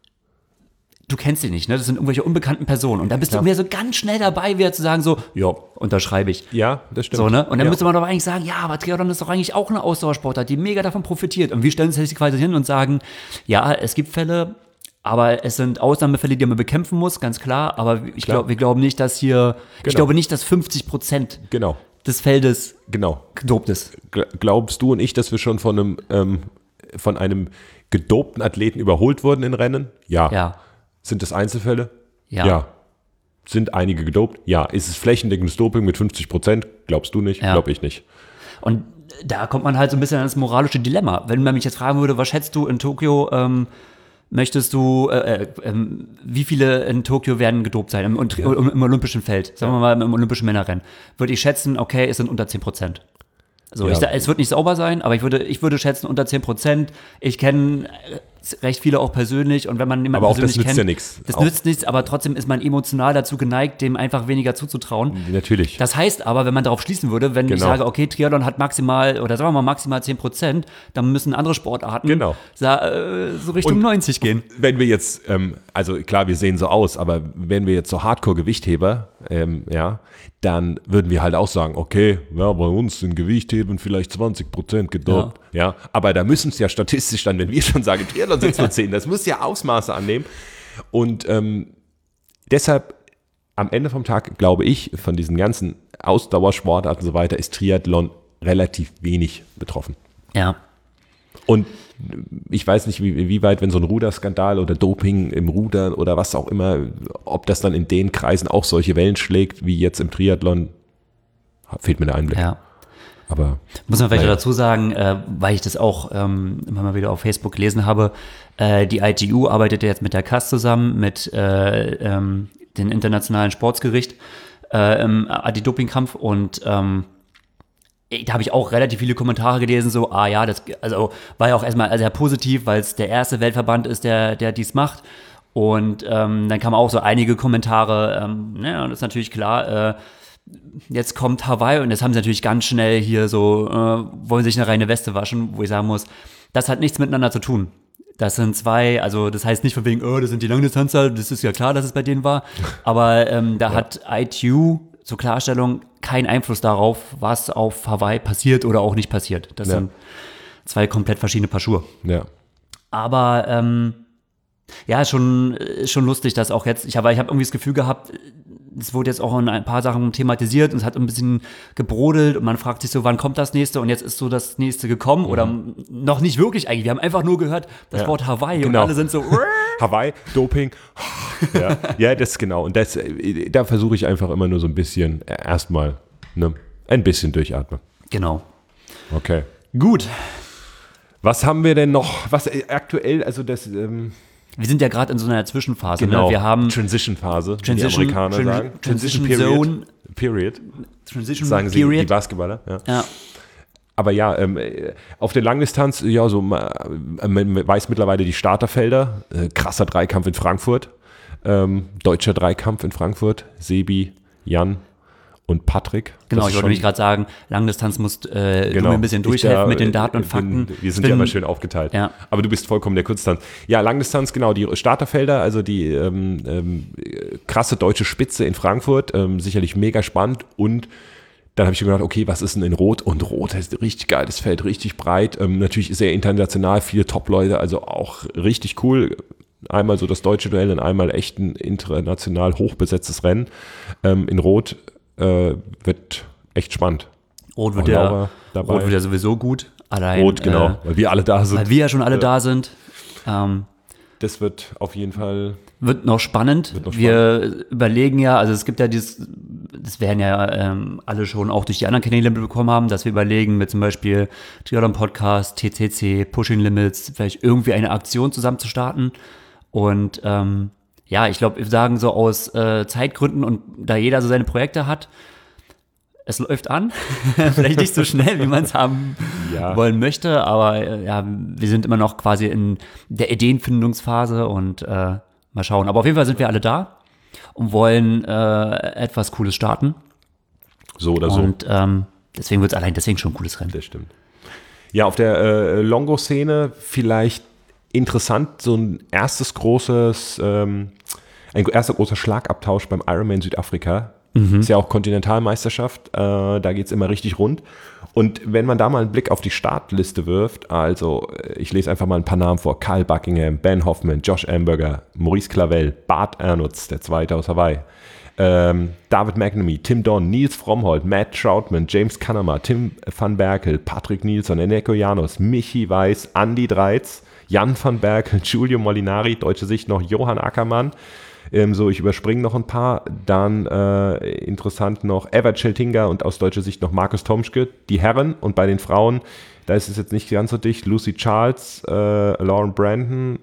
Du kennst ihn nicht, ne? Das sind irgendwelche unbekannten Personen. Und da bist Klar. du mir so ganz schnell dabei, wieder zu sagen, so, ja, unterschreibe ich. Ja, das stimmt. So, ne? Und dann ja. müsste man doch eigentlich sagen, ja, aber Triathlon ist doch eigentlich auch eine Ausdauersportart, die mega davon profitiert. Und wir stellen uns jetzt quasi hin und sagen, ja, es gibt Fälle, aber es sind Ausnahmefälle, die man bekämpfen muss, ganz klar. Aber ich Klar. glaube, wir glauben nicht, dass hier, ich Genau. glaube nicht, dass fünfzig Prozent Genau, des Feldes genau. gedopt ist. Gl- Glaubst du und ich, dass wir schon von einem, ähm, von einem gedopten Athleten überholt wurden in Rennen? Ja. Ja. Sind das Einzelfälle? Ja. Sind einige gedopt? Ja. Ist es flächendeckendes Doping mit fünfzig Prozent? Glaubst du nicht? Ja. Glaub ich nicht. Und da kommt man halt so ein bisschen ans moralische Dilemma. Wenn man mich jetzt fragen würde, was schätzt du in Tokio, ähm, möchtest du, äh, äh, ähm, wie viele in Tokio werden gedopt sein im, im, im olympischen Feld? Sagen wir mal im olympischen Männerrennen. Würde ich schätzen, okay, es sind unter zehn Prozent. So, Ja. ich, es wird nicht sauber sein, aber ich würde, ich würde schätzen unter zehn Prozent. Ich kenne recht viele auch persönlich und wenn man jemanden Aber auch das persönlich nützt kennt, ja nichts. Das Auch- nützt nichts, aber trotzdem ist man emotional dazu geneigt, dem einfach weniger zuzutrauen. Natürlich. Das heißt aber, wenn man darauf schließen würde, wenn ich Genau. sage, okay, Triathlon hat maximal, oder sagen wir mal maximal zehn Prozent, dann müssen andere Sportarten Genau. sa- äh, so Richtung Und- neunzig gehen. Wenn wir jetzt, ähm, also klar, wir sehen so aus, aber wenn wir jetzt so Hardcore-Gewichtheber, ähm, ja, dann würden wir halt auch sagen, okay, ja, bei uns sind Gewichtheben vielleicht zwanzig Prozent gedopt, ja. Aber da müssen es ja statistisch dann, wenn wir schon sagen, Triathlon sind es nur zehn, das muss ja Ausmaße annehmen. Und ähm, deshalb, am Ende vom Tag, glaube ich, von diesen ganzen Ausdauersportarten und so weiter, ist Triathlon relativ wenig betroffen. Ja. Und ich weiß nicht, wie, wie weit, wenn so ein Ruderskandal oder Doping im Rudern oder was auch immer, ob das dann in den Kreisen auch solche Wellen schlägt, wie jetzt im Triathlon, fehlt mir der Einblick. Ja. Aber Muss man vielleicht Naja. dazu sagen, äh, weil ich das auch ähm, immer mal wieder auf Facebook gelesen habe, äh, die I T U arbeitet ja jetzt mit der K A S zusammen, mit äh, ähm, dem Internationalen Sportsgericht äh, im Anti-Doping-Kampf und ähm, da habe ich auch relativ viele Kommentare gelesen, so, ah ja, das also war ja auch erstmal sehr positiv, weil es der erste Weltverband ist, der, der dies macht. Und ähm, dann kamen auch so einige Kommentare, ähm, ja, das ist natürlich klar, äh, jetzt kommt Hawaii und jetzt haben sie natürlich ganz schnell hier so, äh, wollen sich eine reine Weste waschen, wo ich sagen muss, das hat nichts miteinander zu tun. Das sind zwei, also das heißt nicht von wegen, oh, das sind die Langdistanzler, das ist ja klar, dass es bei denen war, aber ähm, da hat I T U zur Klarstellung keinen Einfluss darauf, was auf Hawaii passiert oder auch nicht passiert. Das Ja. sind zwei komplett verschiedene Paar Schuhe. ja, Aber ähm, ja, ist schon, ist schon lustig, dass auch jetzt, ich habe ich hab irgendwie das Gefühl gehabt, es wurde jetzt auch in ein paar Sachen thematisiert und es hat ein bisschen gebrodelt und man fragt sich so, wann kommt das nächste und jetzt ist so das nächste gekommen oder noch nicht wirklich eigentlich. Wir haben einfach nur gehört, das Ja. Wort Hawaii Genau. und alle sind so, Hawaii, Doping, ja, ja, das genau. Und das, äh, da versuche ich einfach immer nur so ein bisschen, äh, erstmal, ne, ein bisschen durchatmen. genau. Okay. Gut, Was haben wir denn noch, was äh, aktuell, also das, ähm, wir sind ja gerade in so einer Zwischenphase. genau, Ne? Wir haben Transition-Phase, wie die Transition- Amerikaner Tran- sagen. Transition Period. Zone. Period, Transition sagen sie, Period. die Basketballer. Ja. Ja. Aber ja, ähm, äh, auf der Langdistanz, ja, so äh, man weiß mittlerweile die Starterfelder. Äh, krasser Dreikampf in Frankfurt, ähm, deutscher Dreikampf in Frankfurt, Sebi, Jan und Patrick. Genau, Das ich ist wollte schon- nämlich gerade sagen, Langdistanz musst äh, du mir ein bisschen Ich durchhelfen da, mit den Daten und äh, Fakten. Bin, wir sind Ich ja bin- immer schön aufgeteilt. Ja. Aber du bist vollkommen der Kurzdistanz. Ja, Langdistanz, genau, die Starterfelder, also die ähm, ähm, krasse deutsche Spitze in Frankfurt, ähm, sicherlich mega spannend. Und dann habe ich mir gedacht, okay, was ist denn in Rot? Und Rot ist richtig geil, das Feld richtig breit. Ähm, natürlich sehr international, viele Top-Leute, also auch richtig cool. Einmal so das deutsche Duell und einmal echt ein international hochbesetztes Rennen. Ähm, in Rot äh, wird echt spannend. Rot wird, Auch ja, Laura dabei. Rot wird ja sowieso gut. Allein, Rot, genau, Äh, weil wir alle da sind. weil wir ja schon alle da sind. Ähm, Das wird auf jeden Fall... Wird noch spannend. Wird noch Wir spannend. überlegen ja, also es gibt ja dieses, das werden ja ähm, alle schon auch durch die anderen Kanäle bekommen haben, dass wir überlegen, mit zum Beispiel Triathlon Podcast, T C C, Pushing Limits, vielleicht irgendwie eine Aktion zusammen zu starten. Und ähm, ja, ich glaube, wir sagen so aus äh, Zeitgründen und da jeder so seine Projekte hat, es läuft an, vielleicht nicht so schnell, wie man es haben ja. wollen möchte, aber äh, ja, wir sind immer noch quasi in der Ideenfindungsphase und äh, mal schauen. Aber auf jeden Fall sind wir alle da und wollen äh, etwas Cooles starten. So oder so. Und ähm, deswegen wird es allein deswegen schon ein cooles Rennen. Das stimmt. Ja, auf der äh, Longo-Szene vielleicht interessant, so ein erstes großes, ähm, ein erster großer Schlagabtausch beim Ironman Südafrika. Mhm. Ist ja auch Kontinentalmeisterschaft, äh, da geht's immer richtig rund. Und wenn man da mal einen Blick auf die Startliste wirft, also ich lese einfach mal ein paar Namen vor: Kyle Buckingham, Ben Hoffman, Josh Amberger, Maurice Clavel, Bart Ernutz, der Zweite aus Hawaii, ähm, David McNamee, Tim Don, Nils Frommholt, Matt Troutman, James Kanama, Tim van Berkel, Patrick Nielsen, Eneko Janos, Michi Weiß, Andy Dreiz, Jan van Berkel, Giulio Molinari, deutsche Sicht noch Johann Ackermann. Ähm, so, ich überspringe noch ein paar. Dann äh, interessant noch Evert Scheltinga und aus deutscher Sicht noch Markus Tomschke, die Herren. Und bei den Frauen, da ist es jetzt nicht ganz so dicht, Lucy Charles, äh, Lauren Brandon,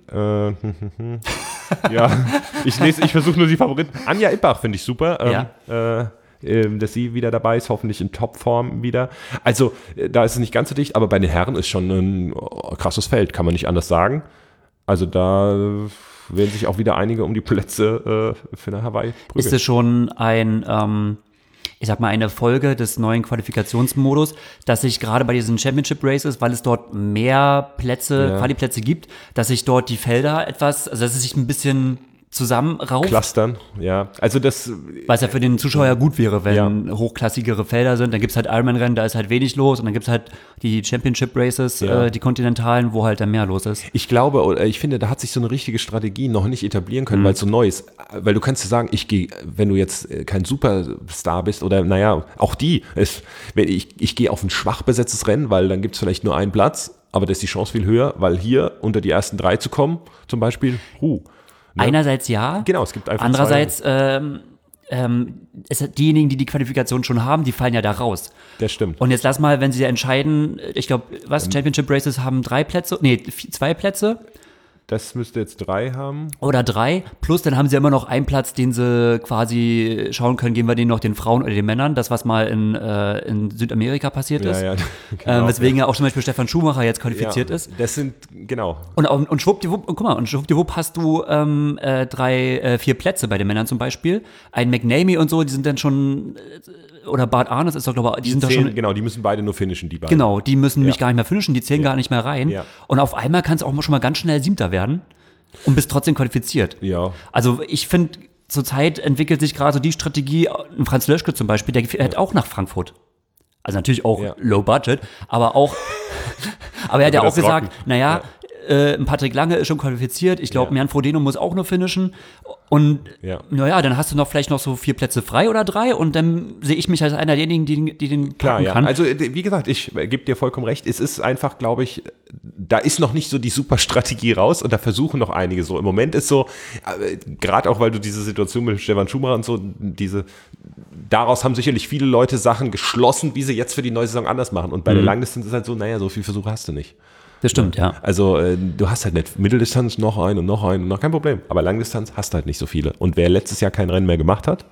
äh, ja, ich lese, ich versuche nur die Favoriten. Anja Ippach finde ich super. Ähm, ja. äh, dass sie wieder dabei ist, hoffentlich in Topform wieder. Also da ist es nicht ganz so dicht, aber bei den Herren ist schon ein oh, krasses Feld, kann man nicht anders sagen. Also da werden sich auch wieder einige um die Plätze äh, für eine Hawaii prügeln. Ist es schon ein, ähm, ich sag mal, eine Folge des neuen Qualifikationsmodus, dass sich gerade bei diesen Championship Races, weil es dort mehr Plätze, ja. Quali-Plätze gibt, dass sich dort die Felder etwas, also dass es sich ein bisschen zusammenrauft. Clustern, ja. Also das, weil es ja für den Zuschauer ja gut wäre, wenn ja. hochklassigere Felder sind. Dann gibt es halt Ironman-Rennen, da ist halt wenig los. Und dann gibt es halt die Championship-Races, ja. äh, die kontinentalen, wo halt dann mehr los ist. Ich glaube, oder ich finde, da hat sich so eine richtige Strategie noch nicht etablieren können, mhm. weil es so neu ist. Weil du kannst ja sagen, ich gehe, wenn du jetzt kein Superstar bist oder naja, auch die, es, wenn ich, ich gehe auf ein schwach besetztes Rennen, weil dann gibt es vielleicht nur einen Platz, aber da ist die Chance viel höher, weil hier unter die ersten drei zu kommen, zum Beispiel, huh. Ne? Einerseits ja, genau, es gibt einfach andererseits ähm, ähm, es, diejenigen, die die Qualifikation schon haben, die fallen ja da raus. Das stimmt. Und jetzt lass mal, wenn sie entscheiden, ich glaube, was, ähm, Championship Races haben drei Plätze, nee, zwei Plätze. Das müsste jetzt drei haben. Oder drei, plus dann haben sie immer noch einen Platz, den sie quasi schauen können, geben wir den noch den Frauen oder den Männern, das was mal in, äh, in Südamerika passiert ja, ist. Ja, genau, äh, weswegen ja. ja auch zum Beispiel Stefan Schumacher jetzt qualifiziert ja, ist. Das sind, genau. Und, und, und schwuppdiwupp, und guck mal, und schwuppdiwupp hast du ähm, äh, drei, äh, vier Plätze bei den Männern zum Beispiel. Ein McNamee und so, die sind dann schon, äh, oder Bart Arnes ist doch, glaube ich, die, die sind doch schon. Genau, die müssen beide nur finishen, die beiden. Genau, die müssen ja. mich gar nicht mehr finishen, die zählen ja. gar nicht mehr rein. Ja. Und auf einmal kann es auch schon mal ganz schnell Siebter werden. Und bist trotzdem qualifiziert. Ja. Also ich finde, zurzeit entwickelt sich gerade so die Strategie, ein Franz Löschke zum Beispiel, der fährt auch nach Frankfurt. Also natürlich auch ja. low budget, aber auch, aber er hat ja auch gesagt, rocken. naja, ja. äh, Patrick Lange ist schon qualifiziert, ich glaube, ja. Jan Frodeno muss auch nur finishen. Und ja. naja, dann hast du noch vielleicht noch so vier Plätze frei oder drei und dann sehe ich mich als einer derjenigen, die, die den Klar, packen ja. kann. Also wie gesagt, ich gebe dir vollkommen recht, es ist einfach, glaube ich, da ist noch nicht so die super Strategie raus und da versuchen noch einige so. Im Moment ist so, äh, gerade auch, weil du diese Situation mit Stefan Schumacher und so, diese, daraus haben sicherlich viele Leute Sachen geschlossen, wie sie jetzt für die neue Saison anders machen. Und bei mhm. der Langdistanz ist halt so, naja, so viel Versuche hast du nicht. Das stimmt, ja. Also äh, du hast halt nicht Mitteldistanz, noch ein und noch ein und noch kein Problem. Aber Langdistanz hast du halt nicht so viele. Und wer letztes Jahr kein Rennen mehr gemacht hat,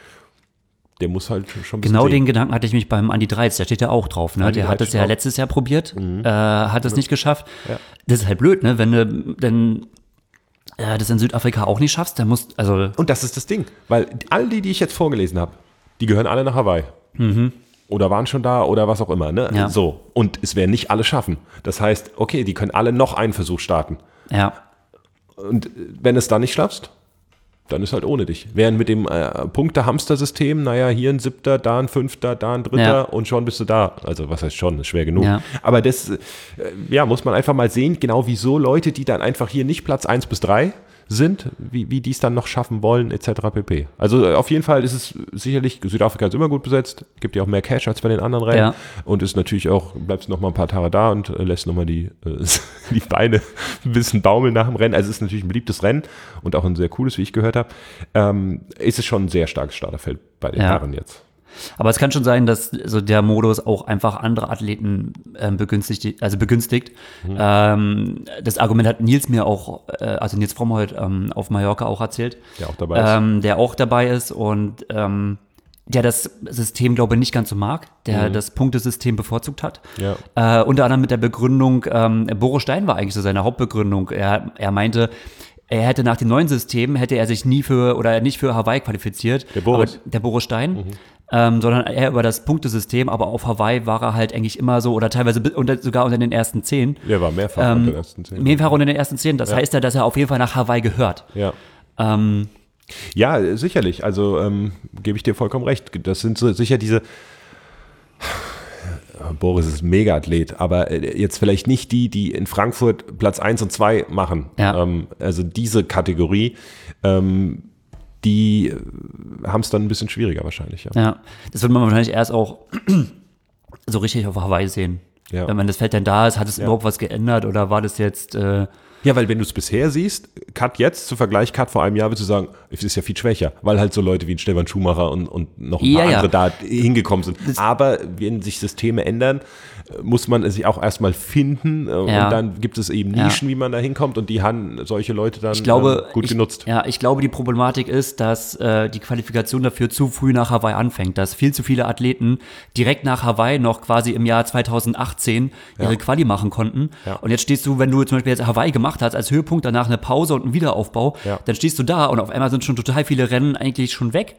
der muss halt schon ein bisschen Genau sehen. Den Gedanken hatte ich mich beim Andi Dreiz, der steht ja auch drauf. Ne? Der hat das ja letztes Jahr probiert, mhm. äh, hat es nicht geschafft. Ja. Das ist halt blöd, ne? Wenn du denn äh, das in Südafrika auch nicht schaffst, dann musst also. Und das ist das Ding, weil all die, die ich jetzt vorgelesen habe, die gehören alle nach Hawaii. Mhm. Oder waren schon da oder was auch immer. Ne? Ja. So. Und es werden nicht alle schaffen. Das heißt, okay, die können alle noch einen Versuch starten. Ja. Und wenn es dann nicht schaffst, dann ist halt ohne dich. Während mit dem äh, Punkte-Hamster-System, naja, hier ein Siebter, da ein Fünfter, da ein Dritter ja. und schon bist du da. Also was heißt schon, ist schwer genug. Ja. Aber das, äh, ja, muss man einfach mal sehen, genau wieso Leute, die dann einfach hier nicht Platz eins bis drei, sind, wie, wie die es dann noch schaffen wollen, et cetera pp. Also äh, auf jeden Fall ist es sicherlich, Südafrika ist immer gut besetzt, gibt ja auch mehr Cash als bei den anderen Rennen Ja. und ist natürlich auch, bleibst noch mal ein paar Tage da und äh, lässt noch mal die, äh, die Beine ein bisschen baumeln nach dem Rennen. Also es ist natürlich ein beliebtes Rennen und auch ein sehr cooles, wie ich gehört habe. Ähm, ist es schon ein sehr starkes Starterfeld bei den Ja. Herren jetzt. Aber es kann schon sein, dass so der Modus auch einfach andere Athleten ähm, begünstigt, also begünstigt. Mhm. Ähm, das Argument hat Nils mir auch, äh, also Nils Fromm heute ähm, auf Mallorca auch erzählt. Der auch dabei ist. Ähm, der auch dabei ist und ähm, der das System, glaube ich, nicht ganz so mag, der mhm. das Punktesystem bevorzugt hat. Ja. Äh, unter anderem mit der Begründung, ähm, Boris Stein war eigentlich so seine Hauptbegründung. Er, er meinte, er hätte nach dem neuen System, hätte er sich nie für, oder nicht für Hawaii qualifiziert. Der Boris? Aber, der Boris Stein. Mhm. Ähm, sondern eher über das Punktesystem, aber auf Hawaii war er halt eigentlich immer so oder teilweise unter, sogar unter den ersten zehn. Der war mehrfach ähm, unter den ersten zehn. Mehrfach unter den ersten zehn, das ja. heißt ja, dass er auf jeden Fall nach Hawaii gehört. Ja. Ähm, ja, sicherlich, also ähm, gebe ich dir vollkommen recht. Das sind so sicher diese, Boris ist ein Mega-Athlet, aber jetzt vielleicht nicht die, die in Frankfurt Platz eins und zwei machen. Ja. Ähm, also diese Kategorie, ähm, die haben es dann ein bisschen schwieriger wahrscheinlich. Ja, ja, das wird man wahrscheinlich erst auch so richtig auf Hawaii sehen. Ja. Wenn man das Feld dann da ist, hat es Ja. überhaupt was geändert oder war das jetzt äh, Ja, weil wenn du es bisher siehst, Cut jetzt zu Vergleich Cut vor einem Jahr, würdest du sagen, es ist ja viel schwächer, weil halt so Leute wie ein Stefan Schumacher und, und noch ein Ja, paar ja. andere da hingekommen sind. Das- Aber wenn sich Systeme ändern, muss man sich auch erstmal finden äh, Ja. und dann gibt es eben Ja. Nischen, wie man da hinkommt und die haben solche Leute dann Ich glaube, äh, gut ich, genutzt. Ja, ich glaube, die Problematik ist, dass äh, die Qualifikation dafür zu früh nach Hawaii anfängt, dass viel zu viele Athleten direkt nach Hawaii noch quasi im Jahr zweitausendachtzehn ihre Ja. Quali machen konnten. Ja. Und jetzt stehst du, wenn du zum Beispiel jetzt Hawaii gemacht hast, als Höhepunkt, danach eine Pause und einen Wiederaufbau, Ja. dann stehst du da und auf einmal sind schon total viele Rennen eigentlich schon weg.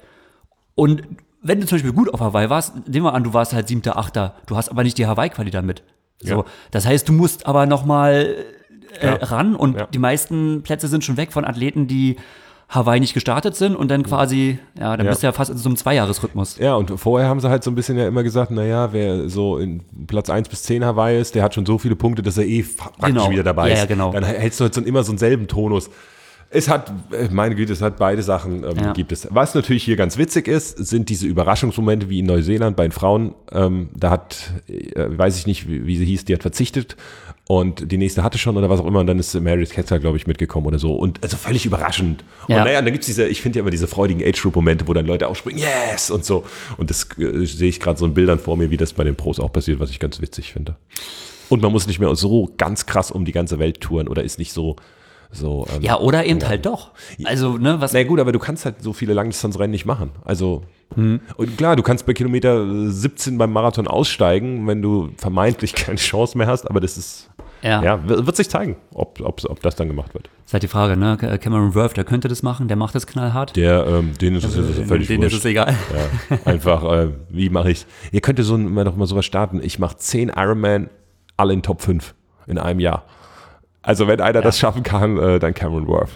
Und wenn du zum Beispiel gut auf Hawaii warst, nehmen wir an, du warst halt siebter, achter, du hast aber nicht die Hawaii-Quali damit. So, Ja. das heißt, du musst aber noch mal äh, Ja. ran und Ja. die meisten Plätze sind schon weg von Athleten, die Hawaii nicht gestartet sind und dann quasi, ja, dann Ja. bist du ja fast in so einem Zweijahresrhythmus. Ja, und vorher haben sie halt so ein bisschen ja immer gesagt, naja, wer so in Platz eins bis zehn Hawaii ist, der hat schon so viele Punkte, dass er eh praktisch Genau. wieder dabei Ja, ist. ja, genau. Dann hältst du halt so immer so einen selben Tonus. Es hat, äh, meine Güte, es hat beide Sachen, ähm, Ja. gibt es. Was natürlich hier ganz witzig ist, sind diese Überraschungsmomente wie in Neuseeland bei den Frauen. Ähm, da hat, äh, weiß ich nicht, wie, wie sie hieß, die hat verzichtet und die nächste hatte schon oder was auch immer und dann ist Meredith Ketzer, glaube ich, mitgekommen oder so. Und also völlig überraschend. Und Ja. naja, und dann gibt es diese, ich finde ja immer diese freudigen Age-Group-Momente, wo dann Leute aufspringen, yes! Und so. Und das äh, sehe ich gerade so in Bildern vor mir, wie das bei den Pros auch passiert, was ich ganz witzig finde. Und man muss nicht mehr so ganz krass um die ganze Welt touren oder ist nicht so, so. Ähm, Ja, oder eben halt doch. Also, ne, was. na gut, aber du kannst halt so viele Langdistanzrennen nicht machen. Also, und klar, du kannst bei Kilometer siebzehn beim Marathon aussteigen, wenn du vermeintlich keine Chance mehr hast, aber das ist, Ja. ja, wird wird sich zeigen, ob, ob, ob das dann gemacht wird. Ist halt die Frage, ne? Cameron Worth, der könnte das machen, der macht das knallhart. Der, ähm, denen ist es Also, völlig denen ist wurscht. es egal. Ja, einfach, äh, wie mache ich Ihr könnt so mal doch mal sowas starten. Ich mache zehn Ironman, alle in Top fünf in einem Jahr. Also wenn einer das schaffen kann, äh, dann Cameron Worth.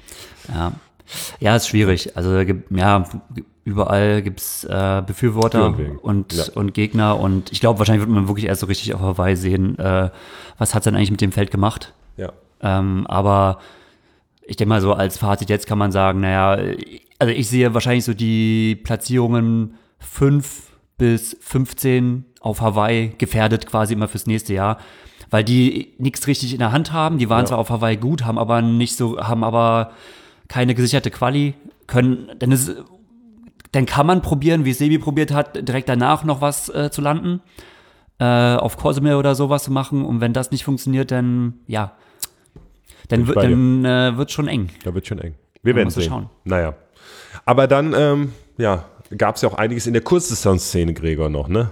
Ja. Ja, ist schwierig. Also, gibt- ja, überall gibt's äh, Befürworter Für und wegen. und, Ja. und Gegner und ich glaube, wahrscheinlich wird man wirklich erst so richtig auf Hawaii sehen, äh, was hat's denn eigentlich mit dem Feld gemacht. Ja. Ähm, aber ich denke mal so, als Fazit jetzt kann man sagen, naja, also ich sehe wahrscheinlich so die Platzierungen fünf bis fünfzehn auf Hawaii gefährdet quasi immer fürs nächste Jahr, weil die nichts richtig in der Hand haben. Die waren Ja. zwar auf Hawaii gut, haben aber nicht so, haben aber keine gesicherte Quali, können, dann ist, dann kann man probieren, wie Sebi probiert hat, direkt danach noch was äh, zu landen, äh, auf Cozumel oder sowas zu machen. Und wenn das nicht funktioniert, dann, ja, dann, ich wird bei dir. dann äh, wird schon eng. Da wird schon eng. Wir Man werden muss sehen. schauen. Naja. Aber dann, ähm, ja, gab es ja auch einiges in der Kurzdistanzszene, Gregor, noch, ne?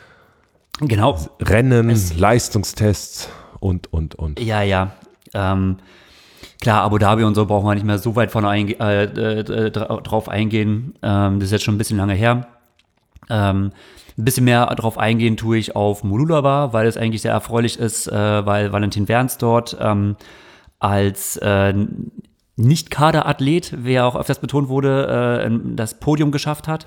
Genau. Rennen, Leistungstests und, und, und. Ja, ja. Ähm, klar, Abu Dhabi und so brauchen wir nicht mehr so weit von einge- äh, äh, dra- drauf eingehen. Ähm, das ist jetzt schon ein bisschen lange her. Ähm, ein bisschen mehr drauf eingehen tue ich auf Mooloolaba, weil es eigentlich sehr erfreulich ist, äh, weil Valentin Werns dort ähm, als äh, Nicht-Kaderathlet, wie er auch öfters betont wurde, äh, das Podium geschafft hat.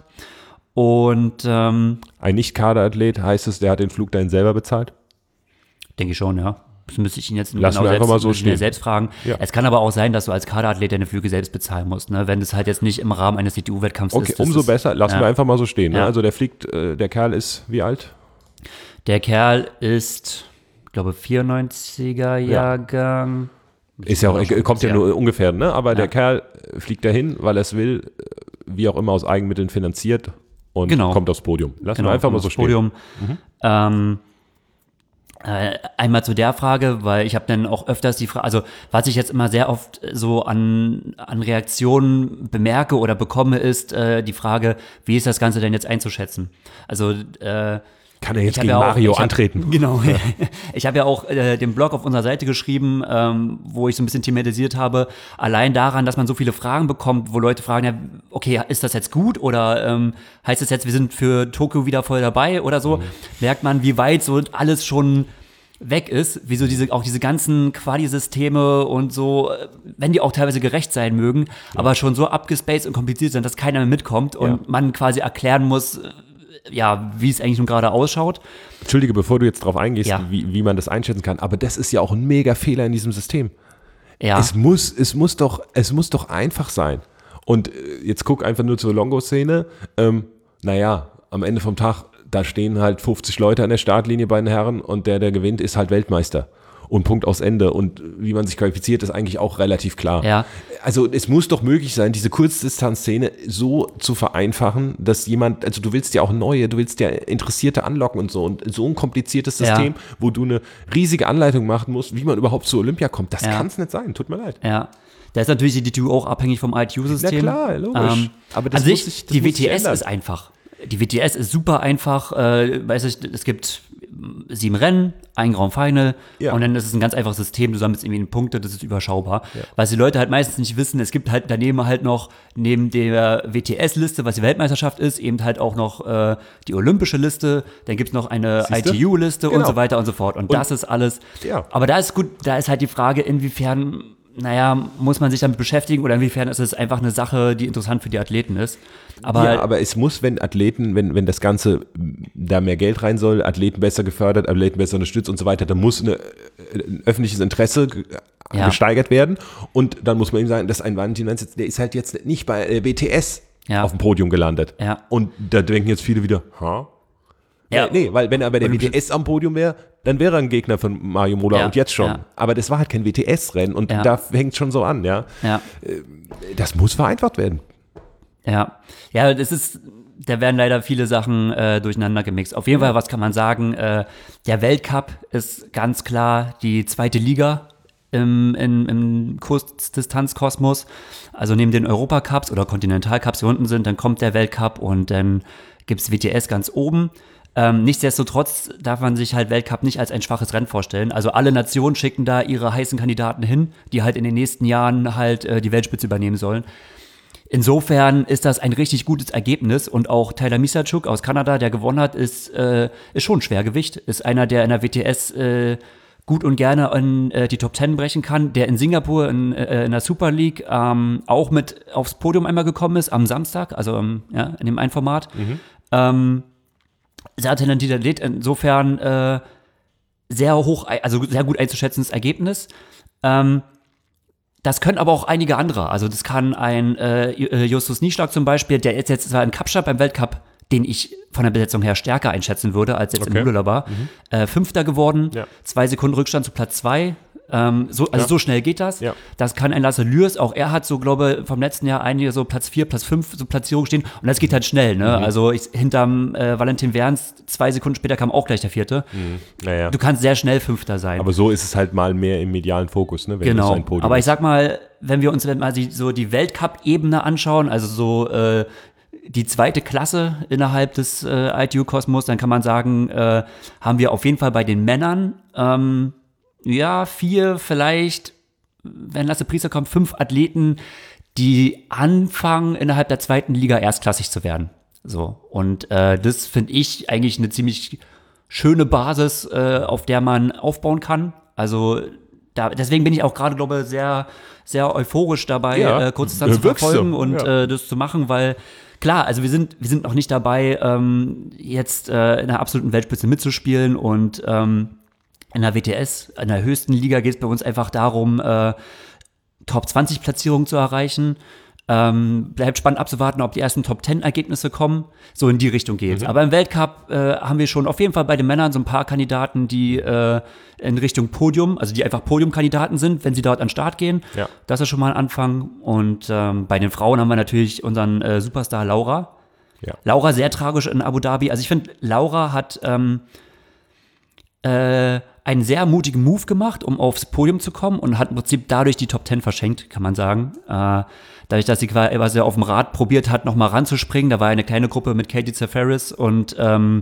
Und ähm, Ein Nicht-Kaderathlet heißt es, der hat den Flug dahin selber bezahlt? denke ich schon, ja. Das müsste ich ihn jetzt Lassen wir einfach mal so stehen. selbst fragen. Ja. Es kann aber auch sein, dass du als Kaderathlet deine Flüge selbst bezahlen musst, ne? Wenn das halt jetzt nicht im Rahmen eines C T U-Wettkampfs Okay, ist. Das umso ist, besser. Lassen ja. wir einfach mal so stehen. Ne? Ja. Also der fliegt, äh, der Kerl ist wie alt? Der Kerl ist, ich glaube, vierundneunziger Jahrgang. Ist ja auch, schon kommt ja sehr. nur ungefähr, ne? Aber Ja. der Kerl fliegt dahin, weil er es will, wie auch immer aus Eigenmitteln finanziert und Genau. kommt aufs Podium. Lassen Genau, wir einfach mal aufs so stehen. Podium. Mhm. Ähm, äh, einmal zu der Frage, weil ich habe dann auch öfters die Frage, also was ich jetzt immer sehr oft so an, an Reaktionen bemerke oder bekomme, ist äh, die Frage, wie ist das Ganze denn jetzt einzuschätzen? Also äh, Kann er jetzt Ich hab gegen ja auch- Mario ich hab- antreten? Genau. Ich habe ja auch äh, den Blog auf unserer Seite geschrieben, ähm, wo ich so ein bisschen thematisiert habe, allein daran, dass man so viele Fragen bekommt, wo Leute fragen, ja, okay, ist das jetzt gut oder ähm, heißt das jetzt, wir sind für Tokio wieder voll dabei oder so, Mhm. merkt man, wie weit so alles schon weg ist, wie so diese, auch diese ganzen Quali-Systeme und so, äh, wenn die auch teilweise gerecht sein mögen, aber schon so abgespaced und kompliziert sind, dass keiner mehr mitkommt und Ja. man quasi erklären muss, äh, ja, wie es eigentlich nun gerade ausschaut. Entschuldige, bevor du jetzt drauf eingehst, Ja. wie, wie man das einschätzen kann, aber das ist ja auch ein mega Fehler in diesem System. Ja. Es muss, es muss doch, es muss doch einfach sein. Und äh, jetzt guck einfach nur zur Longo-Szene. Ähm, naja, am Ende vom Tag, da stehen halt fünfzig Leute an der Startlinie bei den Herren und der, der gewinnt, ist halt Weltmeister. Und Punkt aus Ende. Und wie man sich qualifiziert, ist eigentlich auch relativ klar. Ja. Also es muss doch möglich sein, diese Kurzdistanzszene so zu vereinfachen, dass jemand, also du willst ja auch neue, du willst ja Interessierte anlocken und so. Und so ein kompliziertes System, Ja. wo du eine riesige Anleitung machen musst, wie man überhaupt zu Olympia kommt, das Ja. kann es nicht sein. Tut mir leid. Ja, da ist natürlich die D T U auch abhängig vom I T U-System. Na klar, logisch. Aber das an muss sich, sich- das die muss sich W T S ändern. ist einfach. Die W T S ist super einfach. Äh, weiß ich, es gibt sieben Rennen, ein Grand Final Ja. und dann ist es ein ganz einfaches System. Du sammelst irgendwie Punkte, das ist überschaubar. Was die Leute halt meistens nicht wissen, es gibt halt daneben halt noch, neben der W T S-Liste, was die Weltmeisterschaft ist, eben halt auch noch äh, die olympische Liste, dann gibt es noch eine Siehste? I T U-Liste und Genau. so weiter und so fort. Und, das ist alles. Ja. Aber da ist gut, da ist halt die Frage, inwiefern, naja, muss man sich damit beschäftigen oder inwiefern ist es einfach eine Sache, die interessant für die Athleten ist. Aber, ja, aber es muss, wenn Athleten, wenn, wenn das Ganze da mehr Geld rein soll, Athleten besser gefördert, Athleten besser unterstützt und so weiter, dann muss eine, ein öffentliches Interesse ge- Ja. gesteigert werden. Und dann muss man ihm sagen, dass ein Valentin Weinz, der ist halt jetzt nicht bei äh, W T S Ja. auf dem Podium gelandet. Ja. Und da denken jetzt viele wieder, ha? Ja. Ja, nee, weil wenn er bei der W Olympische- T S am Podium wäre, dann wäre er ein Gegner von Mario Mola Ja, und jetzt schon. ja. Aber das war halt kein W T S-Rennen und Ja. da hängt schon so an, ja. ja, Das muss vereinfacht werden. ja. Ja, das ist, da werden leider viele Sachen äh, durcheinander gemixt. Auf jeden Fall, was kann man sagen? Äh, der Weltcup ist ganz klar die zweite Liga im, im, im Kurzdistanzkosmos. Also neben den Europacups oder Kontinentalcups, die unten sind, dann kommt der Weltcup und dann gibt's W T S ganz oben. Ähm, nichtsdestotrotz darf man sich halt Weltcup nicht als ein schwaches Rennen vorstellen. Also alle Nationen schicken da ihre heißen Kandidaten hin, die halt in den nächsten Jahren halt äh, die Weltspitze übernehmen sollen. Insofern ist das ein richtig gutes Ergebnis und auch Tyler Misachuk aus Kanada, der gewonnen hat, ist, äh, ist schon Schwergewicht, ist einer, der in der W T S äh, gut und gerne in äh, die Top Ten brechen kann, der in Singapur in, äh, in der Super League ähm, auch mit aufs Podium einmal gekommen ist, am Samstag, also ähm, ja, in dem einen Format. Ähm, sehr talentierter Athlet, insofern äh, sehr hoch, also sehr gut einzuschätzendes Ergebnis. Ähm, Das können aber auch einige andere. Also das kann ein äh, Justus Nieschlag zum Beispiel, der jetzt, jetzt zwar in Kapstadt beim Weltcup, den ich von der Besetzung her stärker einschätzen würde, als jetzt Okay. in Lula war, äh, Fünfter geworden, Ja. zwei Sekunden Rückstand zu Platz zwei. Ähm, so, also Ja. so schnell geht das. Ja. Das kann ein Lasse Lürs, auch er hat so, glaube vom letzten Jahr einige so Platz vier, Platz fünf so Platzierung stehen und das geht halt schnell. Ne? Also ich, hinterm äh, Valentin Werns, zwei Sekunden später kam auch gleich der Vierte. Naja. Du kannst sehr schnell Fünfter sein. Aber so ist es halt mal mehr im medialen Fokus, ne? Wenn Genau, das ein Podium aber ich ist. sag mal, wenn wir uns mal die, so die Weltcup-Ebene anschauen, also so äh, die zweite Klasse innerhalb des äh, I T U-Kosmos, dann kann man sagen, äh, haben wir auf jeden Fall bei den Männern ähm, ja, vier, vielleicht, wenn Lasse Priester kommt, fünf Athleten, die anfangen, innerhalb der zweiten Liga erstklassig zu werden. So, und äh, das finde ich eigentlich eine ziemlich schöne Basis, äh, auf der man aufbauen kann. Also da, deswegen bin ich auch gerade, glaube ich, sehr, sehr euphorisch dabei, Ja, äh, Kurzdistanz zu wirkst du, verfolgen und ja. äh, das zu machen, weil klar, also wir sind, wir sind noch nicht dabei, ähm, jetzt äh, in der absoluten Weltspitze mitzuspielen und ähm, in der W T S, in der höchsten Liga geht es bei uns einfach darum, äh, Top zwanzig Platzierungen zu erreichen. Ähm, bleibt spannend abzuwarten, ob die ersten Top zehn Ergebnisse kommen. So in die Richtung geht's. Mhm. Aber im Weltcup äh, haben wir schon auf jeden Fall bei den Männern so ein paar Kandidaten, die äh, in Richtung Podium, also die einfach Podiumkandidaten sind, wenn sie dort an den Start gehen. Ja. Das ist schon mal ein Anfang. Und ähm, bei den Frauen haben wir natürlich unseren äh, Superstar Laura. Ja. Laura sehr tragisch in Abu Dhabi. Also ich finde, Laura hat ähm, äh, einen sehr mutigen Move gemacht, um aufs Podium zu kommen und hat im Prinzip dadurch die Top zehn verschenkt, kann man sagen. Äh, dadurch, dass sie quasi auf dem Rad probiert hat, nochmal ranzuspringen. Da war eine kleine Gruppe mit Katie Zaferis und ähm,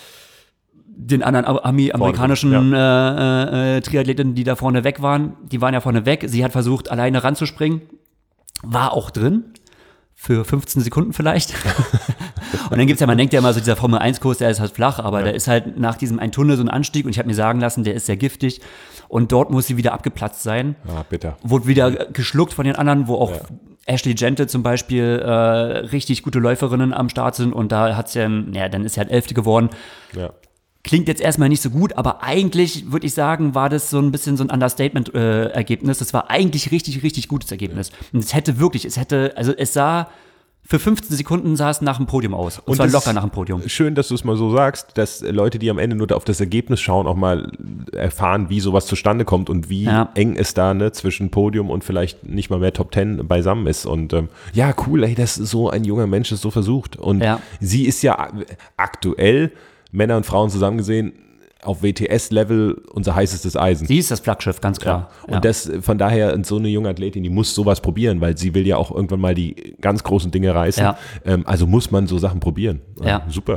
den anderen Ami amerikanischen ja. äh, äh, Triathleten, die da vorne weg waren. Die waren ja vorne weg. Sie hat versucht, alleine ranzuspringen. War auch drin. Für fünfzehn Sekunden vielleicht. Und dann gibt's ja, man denkt ja immer so, dieser Formel eins Kurs, der ist halt flach, aber ja. der ist halt nach diesem einen Tunnel so ein Anstieg und ich habe mir sagen lassen, der ist sehr giftig und dort muss sie wieder abgeplatzt sein. Ah, bitter. Wurde wieder geschluckt von den anderen, wo auch ja. Ashley Gente zum Beispiel äh, richtig gute Läuferinnen am Start sind und da hat's ja, ja, dann ist sie halt Elfte geworden. Ja. Klingt jetzt erstmal nicht so gut, aber eigentlich würde ich sagen, war das so ein bisschen so ein Understatement-Ergebnis. Äh, das war eigentlich richtig, richtig gutes Ergebnis. Und es hätte wirklich, es hätte, also es sah, für fünfzehn Sekunden sah es nach dem Podium aus. Und, und zwar locker nach dem Podium. Schön, dass du es mal so sagst, dass Leute, die am Ende nur auf das Ergebnis schauen, auch mal erfahren, wie sowas zustande kommt und wie ja. eng es da ne, zwischen Podium und vielleicht nicht mal mehr Top Ten beisammen ist. Und ähm, ja, cool, ey, dass so ein junger Mensch es so versucht. Und ja. sie ist ja aktuell Männer und Frauen zusammen gesehen, auf W T S-Level unser heißestes Eisen. Sie ist das Flaggschiff, ganz klar. Ja. Und ja. das von daher, so eine junge Athletin, die muss sowas probieren, weil sie will ja auch irgendwann mal die ganz großen Dinge reißen. Ja. Ähm, also muss man so Sachen probieren. Ja. Super.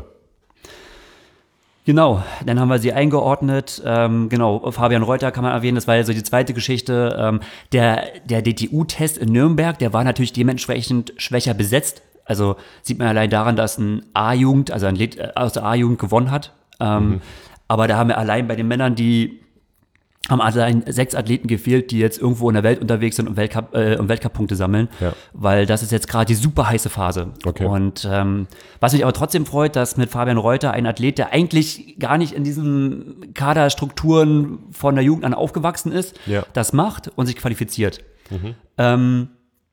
Genau, dann haben wir sie eingeordnet. Ähm, genau, Fabian Reuter kann man erwähnen, das war ja so die zweite Geschichte. Ähm, der, der D T U-Test in Nürnberg, der war natürlich dementsprechend schwächer besetzt. Also sieht man allein daran, dass ein A-Jugend, also ein Athlet aus der A-Jugend gewonnen hat. Ähm, mhm. Aber da haben wir allein bei den Männern, die haben allein sechs Athleten gefehlt, die jetzt irgendwo in der Welt unterwegs sind und Weltcup, äh, und Weltcup-Punkte sammeln. Ja. Weil das ist jetzt gerade die super heiße Phase. Okay. Und ähm, was mich aber trotzdem freut, dass mit Fabian Reuter ein Athlet, der eigentlich gar nicht in diesen Kaderstrukturen von der Jugend an aufgewachsen ist, ja. das macht und sich qualifiziert. Mhm. Ähm,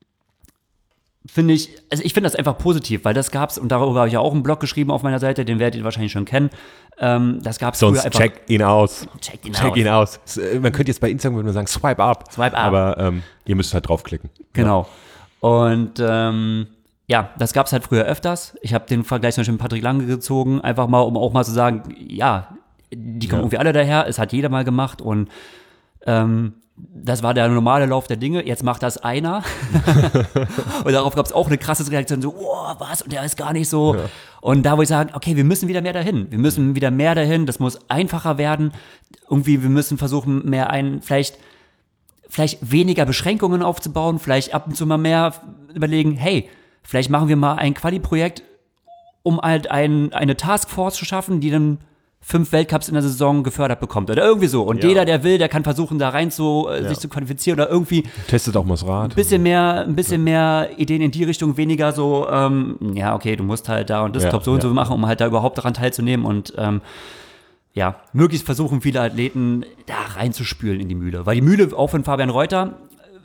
Finde ich, also ich finde das einfach positiv, weil das gab's, und darüber habe ich ja auch einen Blog geschrieben auf meiner Seite, den werdet ihr wahrscheinlich schon kennen. Ähm, das gab's Sonst früher einfach. Check ihn aus. Check ihn check aus. ihn aus. Man könnte jetzt bei Instagram würde man sagen, swipe up. Swipe up. Aber ähm, ihr müsst halt draufklicken. Genau. Ja. Und ähm, ja, das gab's halt früher öfters. Ich habe den Vergleich zum Beispiel mit Patrick Lange gezogen, einfach mal, um auch mal zu sagen, ja, die kommen ja. irgendwie alle daher, es hat jeder mal gemacht und ähm, das war der normale Lauf der Dinge, jetzt macht das einer. Und darauf gab es auch eine krasse Reaktion, so, oh, was, und der ist gar nicht so. Ja. Und da wo ich sage, okay, wir müssen wieder mehr dahin. Wir müssen wieder mehr dahin, das muss einfacher werden. Irgendwie, wir müssen versuchen, mehr ein, vielleicht, vielleicht weniger Beschränkungen aufzubauen, vielleicht ab und zu mal mehr überlegen, hey, vielleicht machen wir mal ein Quali-Projekt, um halt ein, eine Taskforce zu schaffen, die dann fünf Weltcups in der Saison gefördert bekommt oder irgendwie so. Und ja. jeder, der will, der kann versuchen, da rein zu, äh, ja. sich zu qualifizieren oder irgendwie. Testet auch mal das Rad. Ein bisschen mehr, ein bisschen mehr Ideen in die Richtung, weniger so, ähm, ja, okay, du musst halt da und das ja. Top so und ja. so machen, um halt da überhaupt daran teilzunehmen und ähm, ja, möglichst versuchen viele Athleten da reinzuspülen in die Mühle. Weil die Mühle, auch von Fabian Reuter,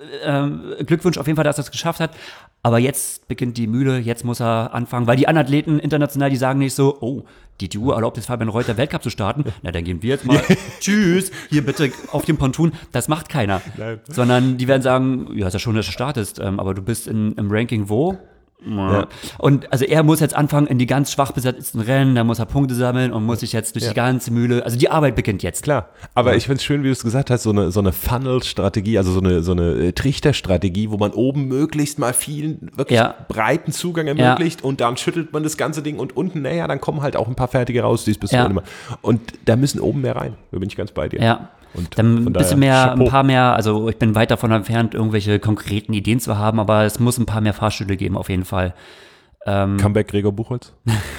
äh, Glückwunsch auf jeden Fall, dass er es geschafft hat. Aber jetzt beginnt die Mühle, jetzt muss er anfangen, weil die anderen Athleten international, die sagen nicht so, oh, die T U erlaubt es Fabian Reuter Weltcup zu starten, na dann gehen wir jetzt mal, tschüss, hier bitte auf dem Ponton, das macht keiner. Nein. Sondern die werden sagen, ja, ist ja schon, dass du startest, ähm, aber du bist in, im Ranking wo? Ja. Und also er muss jetzt anfangen in die ganz schwach besetzten Rennen, da muss er Punkte sammeln und muss sich jetzt durch ja. die ganze Mühle, also die Arbeit beginnt jetzt. Klar, aber ja. ich finde es schön, wie du es gesagt hast, so eine, so eine Funnel-Strategie, also so eine, so eine Trichterstrategie, wo man oben möglichst mal vielen wirklich ja. breiten Zugang ermöglicht ja. und dann schüttelt man das ganze Ding und unten, naja, dann kommen halt auch ein paar Fertige raus, die es bis ja. immer. Und da müssen oben mehr rein, da bin ich ganz bei dir. Ja. Und dann ein bisschen mehr, Chapeau. ein paar mehr, also ich bin weit davon entfernt, irgendwelche konkreten Ideen zu haben, aber es muss ein paar mehr Fahrstühle geben, auf jeden Fall. Ähm, Comeback Gregor Buchholz?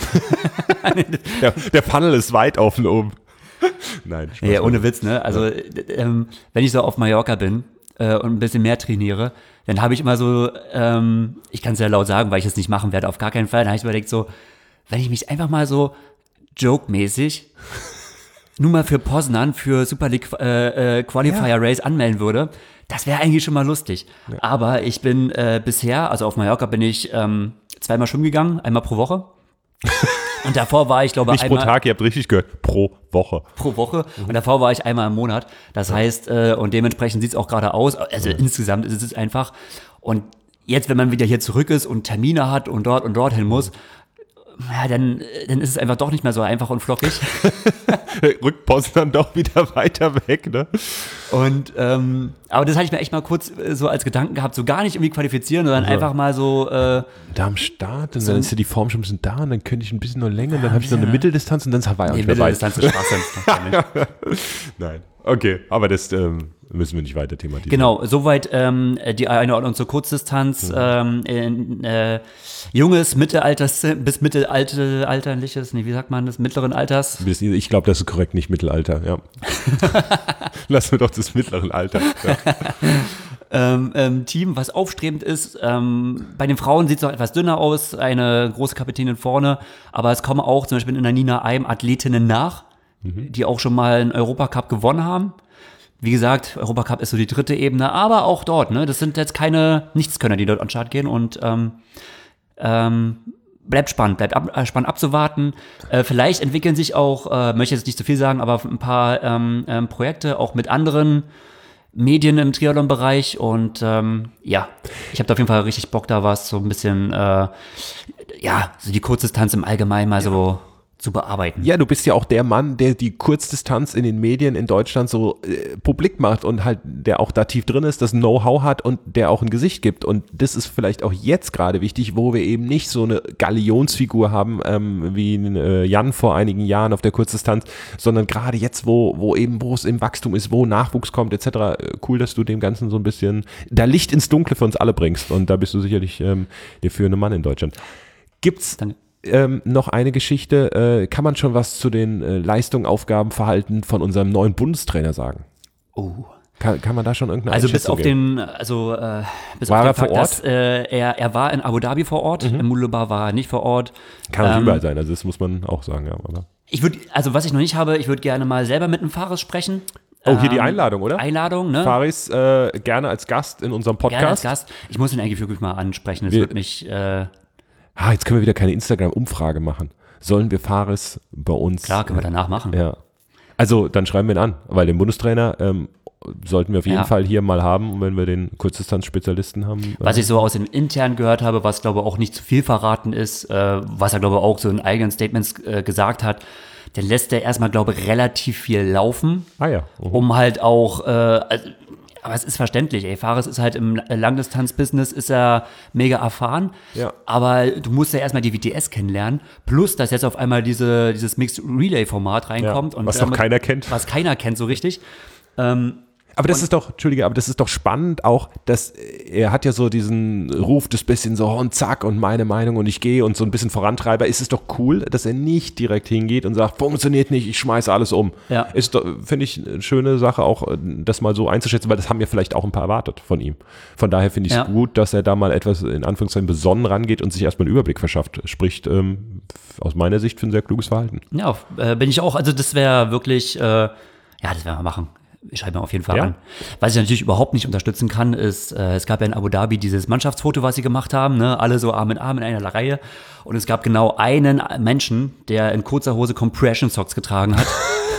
der, der Funnel ist weit offen oben. Nein, Spaß. Ja, ohne Witz, ne? Also, ja. ähm, wenn ich so auf Mallorca bin äh, und ein bisschen mehr trainiere, dann habe ich immer so, ähm, ich kann es ja laut sagen, weil ich es nicht machen werde, auf gar keinen Fall, dann habe ich überlegt so, wenn ich mich einfach mal so joke-mäßig nur mal für Poznan für Super League äh, äh, Qualifier ja. Race anmelden würde, das wäre eigentlich schon mal lustig. Ja. Aber ich bin äh, bisher, also auf Mallorca bin ich ähm, zweimal schwimmen gegangen, einmal pro Woche. Und davor war ich, glaube ich, einmal... Nicht pro Tag, ihr habt richtig gehört, pro Woche. Pro Woche. Mhm. Und davor war ich einmal im Monat. Das ja. heißt, äh, und dementsprechend sieht es auch gerade aus. Also ja. insgesamt ist es einfach. Und jetzt, wenn man wieder hier zurück ist und Termine hat und dort und dort hin muss, ja, dann, dann ist es einfach doch nicht mehr so einfach und flockig. Rückt Poznan dann doch wieder weiter weg, ne? Und, ähm, aber das hatte ich mir echt mal kurz äh, so als Gedanken gehabt, so gar nicht irgendwie qualifizieren, sondern ja. einfach mal so. Äh, da am Start, und so dann ist ja die Form schon ein bisschen da und dann könnte ich ein bisschen noch länger, und dann habe ich noch eine Mitteldistanz und dann ist Hawaii auch nee, nicht dabei. Mitteldistanz ist Schwachsinn. Nein, okay, aber das ähm, müssen wir nicht weiter thematisieren. Genau, soweit ähm, die Einordnung zur Kurzdistanz. Mhm. Ähm, in, äh, junges, Mittelalters bis mittelalterliches, nee, wie sagt man das, mittleren Alters? Ich glaube, das ist korrekt, nicht Mittelalter, ja. Lassen wir doch das mittleren Alter. Ja. ähm, ähm, Team, was aufstrebend ist. Ähm, bei den Frauen sieht es noch etwas dünner aus, eine große Kapitänin vorne, aber es kommen auch zum Beispiel in der Nina Eim Athletinnen nach, mhm. die auch schon mal einen Europacup gewonnen haben. Wie gesagt, Europacup ist so die dritte Ebene, aber auch dort, ne, das sind jetzt keine Nichtskönner, die dort an den Start gehen und ähm, ähm, bleibt spannend, bleibt ab, äh, spannend abzuwarten. Äh, vielleicht entwickeln sich auch, äh, möchte jetzt nicht zu viel sagen, aber ein paar ähm, ähm, Projekte auch mit anderen Medien im Triathlon-Bereich und ähm, ja, ich habe da auf jeden Fall richtig Bock, da was so ein bisschen, äh, ja, so die Kurzdistanz im Allgemeinen mal so zu bearbeiten. Ja, du bist ja auch der Mann, der die Kurzdistanz in den Medien in Deutschland so äh, publik macht und halt, der auch da tief drin ist, das Know-how hat und der auch ein Gesicht gibt. Und das ist vielleicht auch jetzt gerade wichtig, wo wir eben nicht so eine Galionsfigur haben, ähm, wie äh, Jan vor einigen Jahren auf der Kurzdistanz, sondern gerade jetzt, wo, wo eben, wo es im Wachstum ist, wo Nachwuchs kommt, et cetera. Cool, dass du dem Ganzen so ein bisschen da Licht ins Dunkle für uns alle bringst. Und da bist du sicherlich ähm, der führende Mann in Deutschland. Gibt's Danke. Ähm, noch eine Geschichte, äh, kann man schon was zu den äh, Leistungen, Aufgaben, Verhalten von unserem neuen Bundestrainer sagen? Oh. Kann, kann man da schon irgendeine Also bis auf geben? den, also äh, bis war auf den er Fakt, vor Ort? dass äh, er, er war in Abu Dhabi vor Ort, mhm. in Mulubar war er nicht vor Ort. Kann ähm, überall sein, also das muss man auch sagen, ja. Aber. Ich würde, also was ich noch nicht habe, ich würde gerne mal selber mit einem Fares sprechen. Oh, hier die Einladung, oder? Einladung, ne? Faris, äh, gerne als Gast in unserem Podcast. Gerne als Gast. Ich muss ihn eigentlich wirklich mal ansprechen, das würde mich... Äh, Ah, jetzt können wir wieder keine Instagram-Umfrage machen. Sollen wir Fares bei uns? Klar, können wir danach machen. Ja. Also, dann schreiben wir ihn an, weil den Bundestrainer ähm, sollten wir auf jeden ja. Fall hier mal haben, wenn wir den Kurzdistanz-Spezialisten haben. Was ich so aus dem Intern gehört habe, was glaube ich auch nicht zu viel verraten ist, äh, was er glaube ich auch so in eigenen Statements äh, gesagt hat, dann lässt er erstmal glaube ich relativ viel laufen, ah, ja. uh-huh. um halt auch, äh, also, aber es ist verständlich, ey, Fares ist halt im Langdistanz-Business, ist er mega erfahren, ja. aber du musst ja erstmal die W T S kennenlernen, plus dass jetzt auf einmal diese, dieses Mixed-Relay-Format reinkommt. Ja, und was damit, doch keiner kennt. Was keiner kennt so richtig. Ähm, Aber das ist doch, Entschuldige, aber das ist doch spannend auch, dass er hat ja so diesen Ruf, das bisschen so und zack und meine Meinung und ich gehe und so ein bisschen Vorantreiber. Ist es doch cool, dass er nicht direkt hingeht und sagt, funktioniert nicht, ich schmeiße alles um. Ja. Ist doch, finde ich, eine schöne Sache auch, das mal so einzuschätzen, weil das haben ja vielleicht auch ein paar erwartet von ihm. Von daher finde ich es ja. gut, dass er da mal etwas in Anführungszeichen besonnen rangeht und sich erstmal einen Überblick verschafft. Spricht ähm, aus meiner Sicht für ein sehr kluges Verhalten. Ja, äh, bin ich auch. Also das wäre wirklich, äh, ja, das werden wir machen. Ich schreibe mir auf jeden Fall ja. an. Was ich natürlich überhaupt nicht unterstützen kann, ist, äh, es gab ja in Abu Dhabi dieses Mannschaftsfoto, was sie gemacht haben, ne? Alle so Arm in Arm in einer Reihe. Und es gab genau einen Menschen, der in kurzer Hose Compression Socks getragen hat.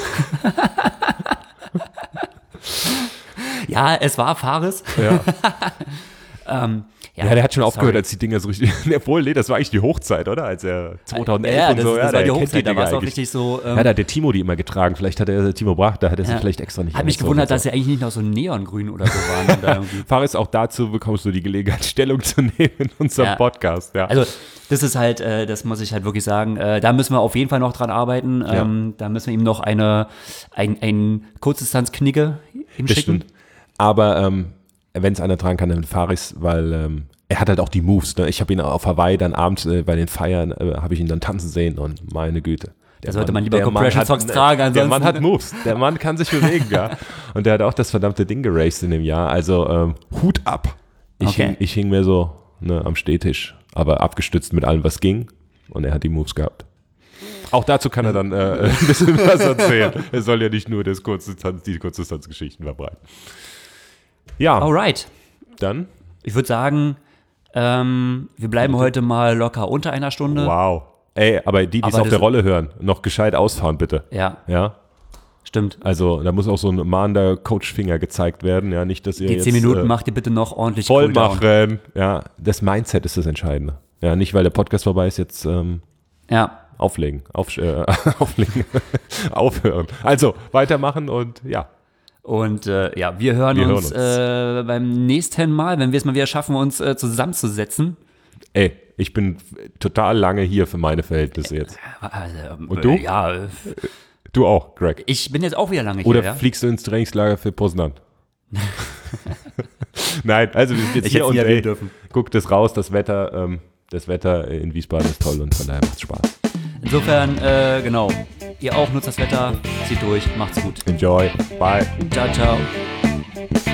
Ja, es war Fares. Ja. ähm, ja, ja, der hat schon sorry. aufgehört, als die Dinger so richtig. Obwohl, nee, das war eigentlich die Hochzeit, oder? Als er zweitausendelf ja, und das, so. Das ja, war die der Hochzeit, da war es auch eigentlich. richtig so. Ähm, ja, da hat der Timo die immer getragen. Vielleicht hat er Timo Brach, da hat er sich ja. vielleicht extra nicht. Hat mich gewundert, dass sie eigentlich nicht noch so neongrün oder so waren. Da Faris, auch dazu bekommst du die Gelegenheit, Stellung zu nehmen in unserem ja. Podcast. Ja. Also, das ist halt, äh, das muss ich halt wirklich sagen, äh, da müssen wir auf jeden Fall noch dran arbeiten. Ähm, ja. Da müssen wir ihm noch eine, ein, ein Kurzdistanz-Knigge ihm das schicken. Stimmt. Aber ähm, wenn es einer tragen kann, dann Faris, weil ähm, er hat halt auch die Moves. Ne? Ich habe ihn auf Hawaii dann abends äh, bei den Feiern, äh, habe ich ihn dann tanzen sehen und meine Güte. Da sollte man lieber Compression Socks tragen. Ansonsten. Der Mann hat Moves, der Mann kann sich bewegen, ja. Und der hat auch das verdammte Ding geraced in dem Jahr. Also ähm, Hut ab. Ich, okay. hing, ich hing mir so ne, am Stehtisch, aber abgestützt mit allem, was ging. Und er hat die Moves gehabt. Auch dazu kann er dann äh, ein bisschen was erzählen. Er soll ja nicht nur das Kurzdistanz, die Kurzdistanzgeschichten verbreiten. Ja, Alright. dann. Ich würde sagen, ähm, wir bleiben heute mal locker unter einer Stunde. Wow. Ey, aber die, die es Aber auf der das- Rolle hören, noch gescheit ausfahren, bitte. Ja, Ja, stimmt. also da muss auch so ein mahnender Coachfinger gezeigt werden. Ja, nicht, dass ihr Die jetzt zehn Minuten äh, macht ihr bitte noch ordentlich voll Cooldown. machen. Ja, das Mindset ist das Entscheidende. Ja, nicht, weil der Podcast vorbei ist, jetzt ähm, Ja, auflegen, auf, äh, auflegen, aufhören. Also, weitermachen und ja. und äh, ja, wir hören Wir uns, hören Äh, beim nächsten Mal, wenn wir es mal wieder schaffen, uns äh, zusammenzusetzen. Ey, ich bin total lange hier für meine Verhältnisse jetzt. Also, Und du? Äh, ja, äh, Du auch, Greg. ich bin jetzt auch wieder lange Oder hier. Ja? fliegst du ins Trainingslager für Poznan? Nein, also wir sind jetzt Ich hier hätte und nie erwähnen ey, dürfen. guckt es raus, das Wetter, ähm, das Wetter in Wiesbaden ist toll und von daher macht's Spaß. Insofern, äh, genau, ihr auch nutzt das Wetter, zieht durch, macht's gut. Enjoy, bye. Ciao, ciao.